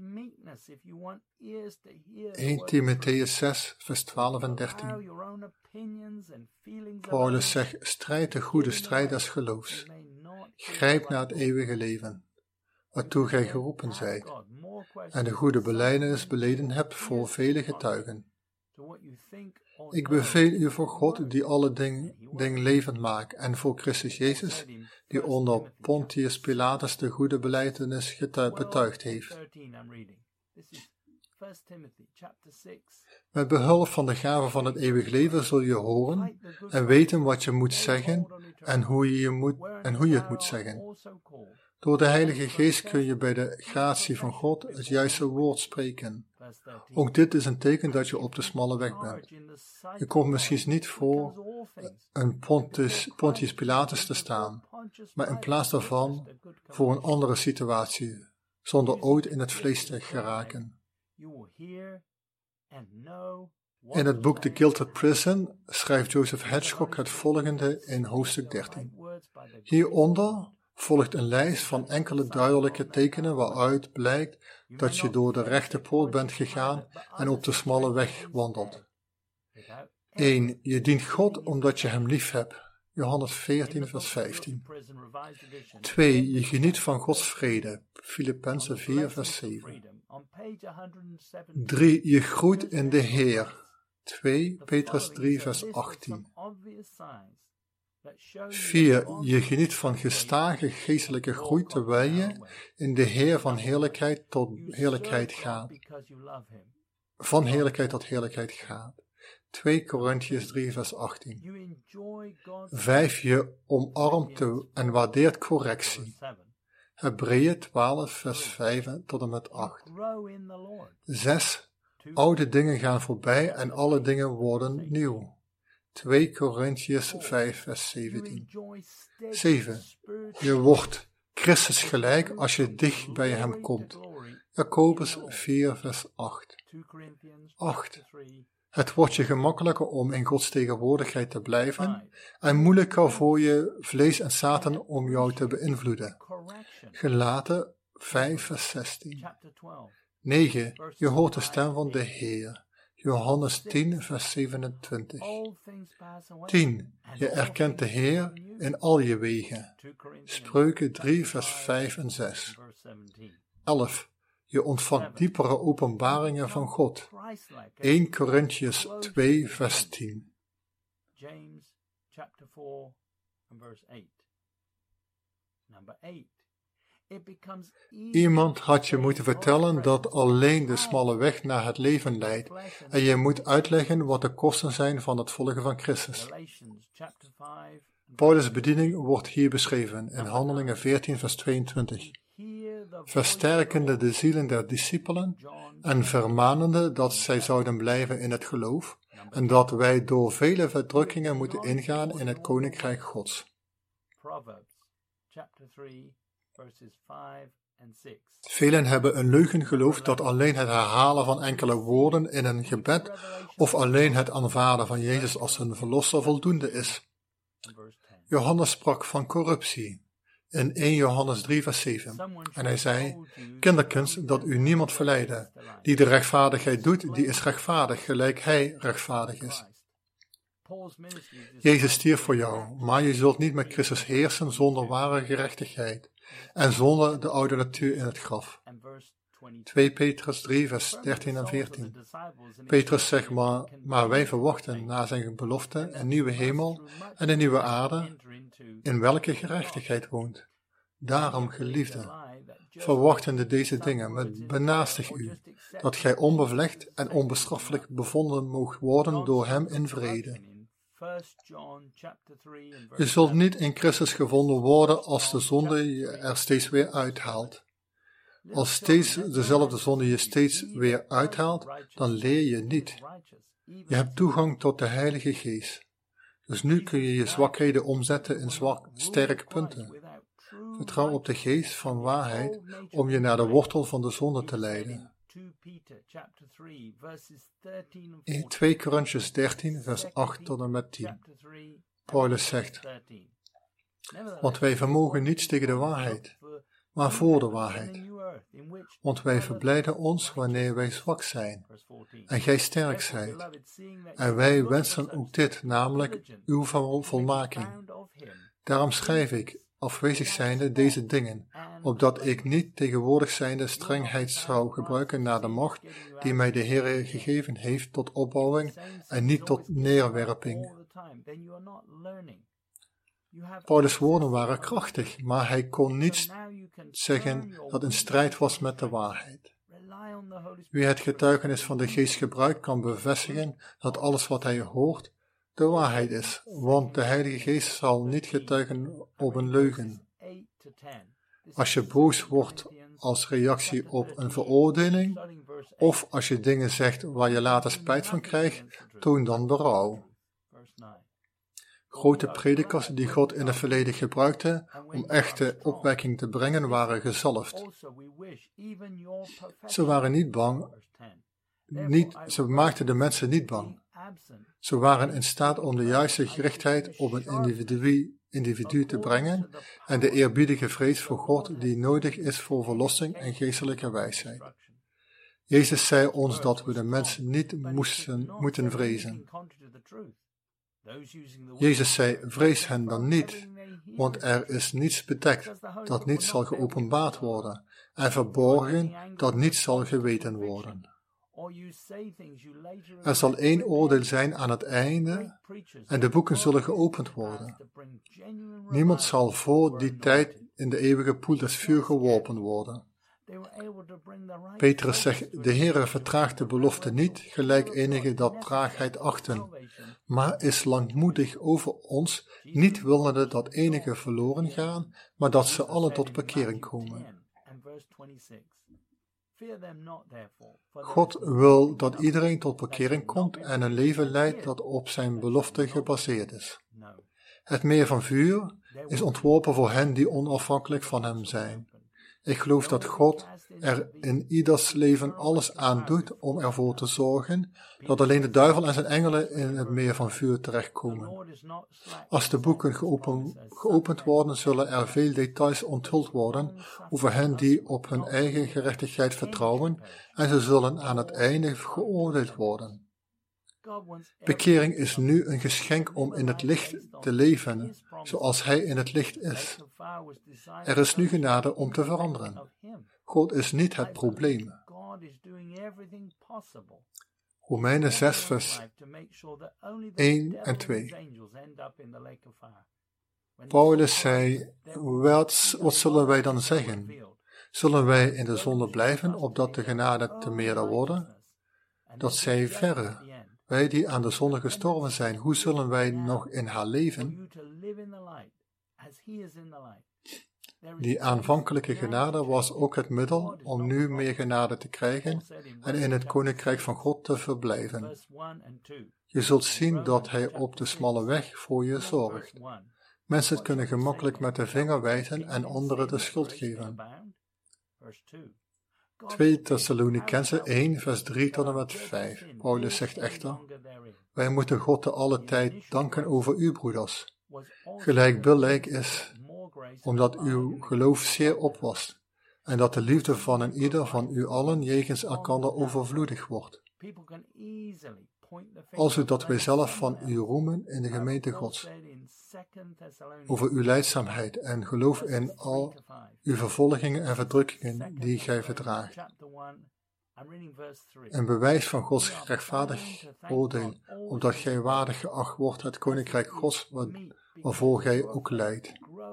1 Timotheus 6, vers 12 en 13. Paulus zegt, strijd de goede strijd des geloofs. Grijp naar het eeuwige leven, waartoe gij geroepen zijt, en de goede belijdenis beleden hebt voor vele getuigen. Ik beveel u voor God, die alle dingen levend maakt, en voor Christus Jezus, die onder Pontius Pilatus de goede belijdenis betuigd heeft. Met behulp van de gave van het eeuwig leven zul je horen en weten wat je moet zeggen en hoe je het moet zeggen. Door de Heilige Geest kun je bij de gratie van God het juiste woord spreken. Ook dit is een teken dat je op de smalle weg bent. Je komt misschien niet voor een Pontius Pilatus te staan, maar in plaats daarvan voor een andere situatie, zonder ooit in het vlees te geraken. In het boek The Gilded Prison schrijft Joseph Hedgecock het volgende in hoofdstuk 13. Hieronder volgt een lijst van enkele duidelijke tekenen waaruit blijkt dat je door de rechte poort bent gegaan en op de smalle weg wandelt. 1. Je dient God omdat je Hem lief hebt. Johannes 14, vers 15. 2. Je geniet van Gods vrede. Filippenzen 4, vers 7. 3. Je groeit in de Heer. 2. Petrus 3, vers 18. 4. Je geniet van gestage geestelijke groei terwijl je in de Heer van heerlijkheid tot heerlijkheid gaat. Van heerlijkheid tot heerlijkheid gaat. 2 Korintiërs 3 vers 18. 5. Je omarmt en waardeert correctie. Hebreeën 12 vers 5 tot en met 8. 6. Oude dingen gaan voorbij en alle dingen worden nieuw. 2 Korintiërs 5 vers 17. 7. Je wordt Christus gelijk als je dicht bij Hem komt. Jacobus 4 vers 8. 8. Het wordt je gemakkelijker om in Gods tegenwoordigheid te blijven en moeilijker voor je vlees en Satan om jou te beïnvloeden. Galaten 5 vers 16. 9. Je hoort de stem van de Heer. Johannes 10 vers 27. 10. Je erkent de Heer in al je wegen. Spreuken 3 vers 5 en 6. 11. Je ontvangt diepere openbaringen van God. 1 Korintiërs 2 vers 10. Iemand had je moeten vertellen dat alleen de smalle weg naar het leven leidt en je moet uitleggen wat de kosten zijn van het volgen van Christus. Paulus' bediening wordt hier beschreven in Handelingen 14 vers 22. versterkende de zielen der discipelen en vermanende dat zij zouden blijven in het geloof en dat wij door vele verdrukkingen moeten ingaan in het koninkrijk Gods. Velen hebben een leugen geloofd dat alleen het herhalen van enkele woorden in een gebed of alleen het aanvaarden van Jezus als hun verlosser voldoende is. Johannes sprak van corruptie in 1 Johannes 3 vers 7 en hij zei, kinderkens, dat u niemand verleidde. Die de rechtvaardigheid doet, die is rechtvaardig, gelijk hij rechtvaardig is. Jezus stierf voor jou, maar je zult niet met Christus heersen zonder ware gerechtigheid en zonder de oude natuur in het graf. 2 Petrus 3 vers 13 en 14. Petrus zegt maar wij verwachten na zijn belofte een nieuwe hemel en een nieuwe aarde, in welke gerechtigheid woont. Daarom, geliefde, verwachtende deze dingen, benaastig u, dat gij onbevlekt en onbestraffelijk bevonden moogt worden door hem in vrede. Je zult niet in Christus gevonden worden als de zonde je er steeds weer uithaalt. Als steeds dezelfde zonde je steeds weer uithaalt, dan leer je niet. Je hebt toegang tot de Heilige Geest. Dus nu kun je je zwakheden omzetten in sterke punten. Vertrouw op de Geest van waarheid om je naar de wortel van de zonde te leiden. In 2 Korintiërs 13 vers 8 tot en met 10. Paulus zegt, want wij vermogen niets tegen de waarheid, maar voor de waarheid. Want wij verblijden ons wanneer wij zwak zijn, en gij sterk zijt. En wij wensen ook dit, namelijk uw volmaking. Daarom schrijf ik, afwezig zijnde, deze dingen, opdat ik niet tegenwoordig zijnde strengheid zou gebruiken naar de macht die mij de Heer gegeven heeft tot opbouwing en niet tot neerwerping. Paulus' woorden waren krachtig, maar hij kon niet zeggen dat een strijd was met de waarheid. Wie het getuigenis van de Geest gebruikt, kan bevestigen dat alles wat hij hoort de waarheid is, want de Heilige Geest zal niet getuigen op een leugen. Als je boos wordt als reactie op een veroordeling, of als je dingen zegt waar je later spijt van krijgt, toon dan berouw. Grote predikers die God in het verleden gebruikte om echte opwekking te brengen, waren gezalfd. Ze waren niet bang. Ze maakten de mensen niet bang. Ze waren in staat om de juiste gerichtheid op een individu te brengen en de eerbiedige vrees voor God die nodig is voor verlossing en geestelijke wijsheid. Jezus zei ons dat we de mensen niet moeten vrezen. Jezus zei, vrees hen dan niet, want er is niets bedekt dat niet zal geopenbaard worden en verborgen dat niet zal geweten worden. Er zal één oordeel zijn aan het einde en de boeken zullen geopend worden. Niemand zal voor die tijd in de eeuwige poel des vuur geworpen worden. Petrus zegt, de Heere vertraagt de belofte niet, gelijk enigen dat traagheid achten, maar is langmoedig over ons, niet willende dat enigen verloren gaan, maar dat ze allen tot bekering komen. God wil dat iedereen tot bekering komt en een leven leidt dat op zijn belofte gebaseerd is. Het meer van vuur is ontworpen voor hen die onafhankelijk van hem zijn. Ik geloof dat God er in ieders leven alles aan doet om ervoor te zorgen dat alleen de duivel en zijn engelen in het meer van vuur terechtkomen. Als de boeken geopend worden, zullen er veel details onthuld worden over hen die op hun eigen gerechtigheid vertrouwen en ze zullen aan het einde geoordeeld worden. Bekering is nu een geschenk om in het licht te leven, zoals hij in het licht is. Er is nu genade om te veranderen. God is niet het probleem. Romeinen 6 vers 1 en 2. Paulus zei, wat zullen wij dan zeggen? Zullen wij in de zonde blijven, opdat de genade te meerder worden? Dat zij verre. Wij die aan de zonde gestorven zijn, hoe zullen wij nog in haar leven? Die aanvankelijke genade was ook het middel om nu meer genade te krijgen en in het koninkrijk van God te verblijven. Je zult zien dat hij op de smalle weg voor je zorgt. Mensen kunnen gemakkelijk met de vinger wijzen en anderen de schuld geven. 2 Thessalonicenzen 1 vers 3 tot en met 5. Paulus zegt echter: wij moeten God te alle tijd danken over u, broeders, gelijk billijk is, omdat uw geloof zeer op was, en dat de liefde van een ieder van u allen jegens elkander overvloedig wordt. Als dat wij zelf van u roemen in de gemeente Gods, over uw lijdzaamheid en geloof in al uw vervolgingen en verdrukkingen die gij verdraagt. Een bewijs van Gods rechtvaardig oordeel, opdat gij waardig geacht wordt het koninkrijk Gods, waarvoor gij ook lijdt.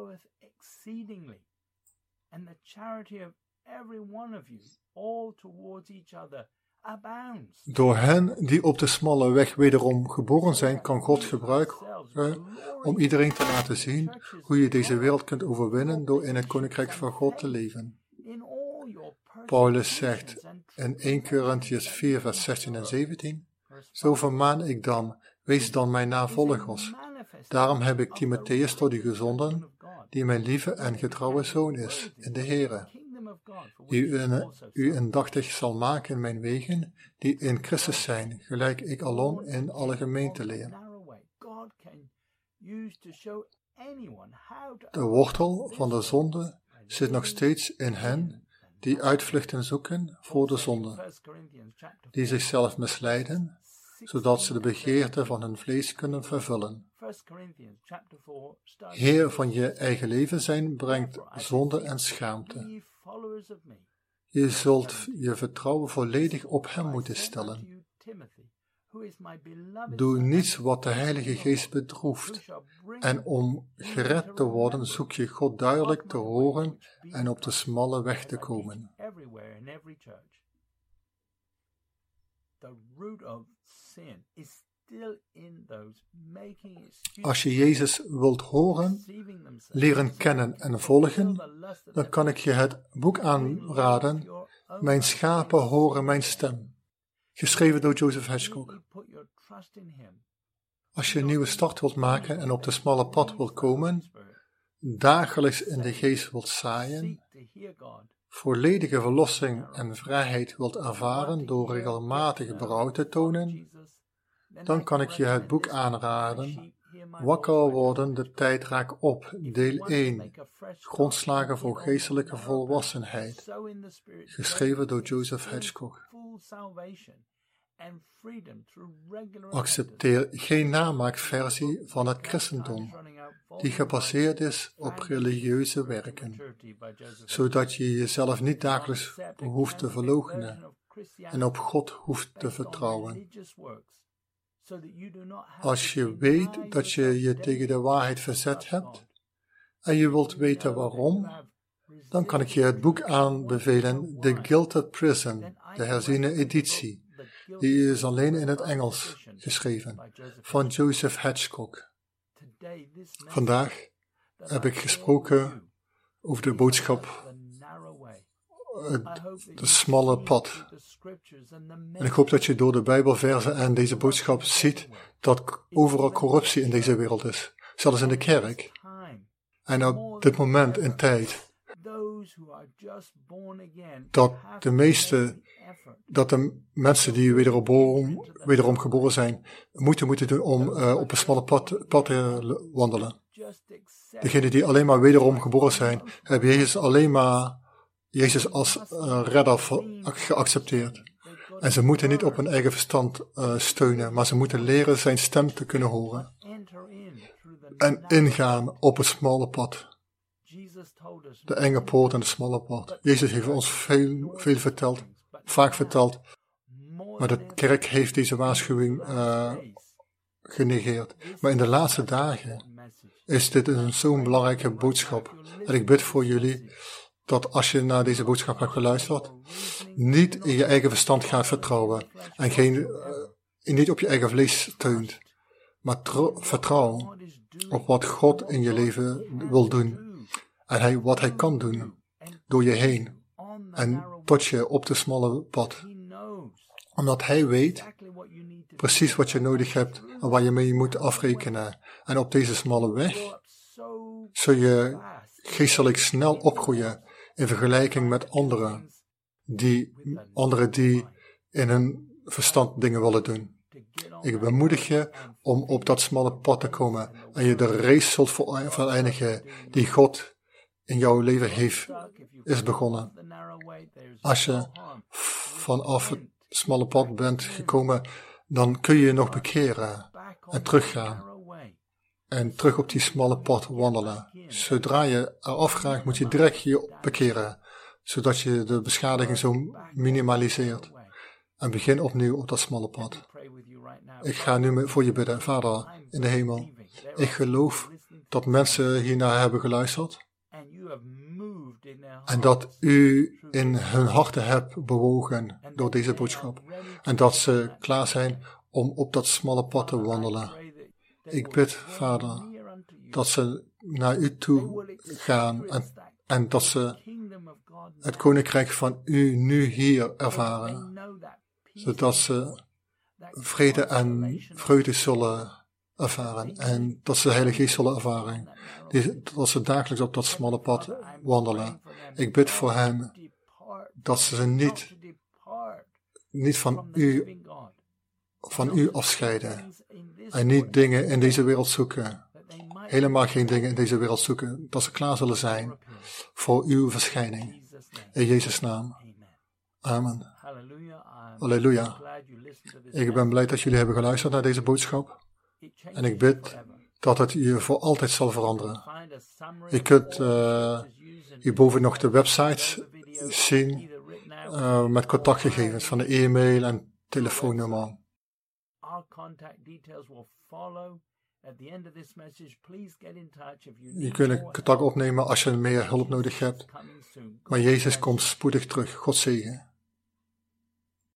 Door hen die op de smalle weg wederom geboren zijn, kan God gebruiken om iedereen te laten zien hoe je deze wereld kunt overwinnen door in het koninkrijk van God te leven. Paulus zegt in 1 Korintiërs 4 vers 16 en 17, zo vermaan ik dan, wees dan mijn navolgers. Daarom heb ik Timotheus tot u gezonden, die mijn lieve en getrouwe zoon is in de Here, die u indachtig zal maken in mijn wegen, die in Christus zijn, gelijk ik alom in alle gemeenten leer. De wortel van de zonde zit nog steeds in hen die uitvluchten zoeken voor de zonde, die zichzelf misleiden, zodat ze de begeerte van hun vlees kunnen vervullen. Heer van je eigen leven zijn brengt zonde en schaamte. Je zult je vertrouwen volledig op hem moeten stellen. Doe niets wat de Heilige Geest bedroeft. En om gered te worden zoek je God duidelijk te horen en op de smalle weg te komen. Als je Jezus wilt horen, leren kennen en volgen, dan kan ik je het boek aanraden, Mijn schapen horen mijn stem, geschreven door Joseph Hedgecock. Als je een nieuwe start wilt maken en op de smalle pad wilt komen, dagelijks in de geest wilt zaaien, volledige verlossing en vrijheid wilt ervaren door regelmatig berouw te tonen, dan kan ik je het boek aanraden, Wakker worden, de tijd raakt op, deel 1, Grondslagen voor geestelijke volwassenheid, geschreven door Joseph Hedgecock. Accepteer geen namaakversie van het christendom, die gebaseerd is op religieuze werken, zodat je jezelf niet dagelijks hoeft te verloochenen en op God hoeft te vertrouwen. Als je weet dat je je tegen de waarheid verzet hebt en je wilt weten waarom, dan kan ik je het boek aanbevelen, The Gilded Prison, de herziene editie. Die is alleen in het Engels geschreven, van Joseph Hedgecock. Vandaag heb ik gesproken over de boodschap, de smalle pad. En ik hoop dat je door de Bijbelversen en deze boodschap ziet dat overal corruptie in deze wereld is, zelfs in de kerk. En op dit moment in tijd, dat de mensen die wederom geboren zijn, moeten doen om op een smalle pad te wandelen. Degenen die alleen maar wederom geboren zijn, hebben Jezus als redder geaccepteerd. En ze moeten niet op hun eigen verstand steunen, maar ze moeten leren zijn stem te kunnen horen. En ingaan op het smalle pad. De enge poort en de smalle pad. Jezus heeft ons veel verteld, vaak verteld, maar de kerk heeft deze waarschuwing genegeerd. Maar in de laatste dagen is dit zo'n belangrijke boodschap. En ik bid voor jullie dat als je naar deze boodschap hebt geluisterd, niet in je eigen verstand gaat vertrouwen en niet op je eigen vlees steunt, maar vertrouw op wat God in je leven wil doen. En wat hij kan doen door je heen en tot je op de smalle pad. Omdat hij weet precies wat je nodig hebt en waar je mee moet afrekenen. En op deze smalle weg zul je geestelijk snel opgroeien in vergelijking met anderen die in hun verstand dingen willen doen. Ik bemoedig je om op dat smalle pad te komen en je de race zult vereindigen die God in jouw leven is begonnen. Als je vanaf het smalle pad bent gekomen, dan kun je je nog bekeren en teruggaan. En terug op die smalle pad wandelen. Zodra je eraf raakt, moet je direct je bekeren, zodat je de beschadiging zo minimaliseert. En begin opnieuw op dat smalle pad. Ik ga nu voor je bidden, Vader in de hemel. Ik geloof dat mensen hiernaar hebben geluisterd. En dat u in hun harten hebt bewogen door deze boodschap. En dat ze klaar zijn om op dat smalle pad te wandelen. Ik bid, Vader, dat ze naar u toe gaan en dat ze het koninkrijk van u nu hier ervaren. Zodat ze vrede en vreugde zullen ervaren. En dat ze de Heilige Geest zullen ervaren. Dat ze dagelijks op dat smalle pad wandelen. Ik bid voor hen dat ze niet van u afscheiden. En niet dingen in deze wereld zoeken. Helemaal geen dingen in deze wereld zoeken. Dat ze klaar zullen zijn voor uw verschijning. In Jezus' naam. Amen. Halleluja. Ik ben blij dat jullie hebben geluisterd naar deze boodschap. En ik bid dat het je voor altijd zal veranderen. Je kunt hierboven nog de websites zien met contactgegevens van de e-mail en telefoonnummer. Je kunt contact opnemen als je meer hulp nodig hebt. Maar Jezus komt spoedig terug. God zegen.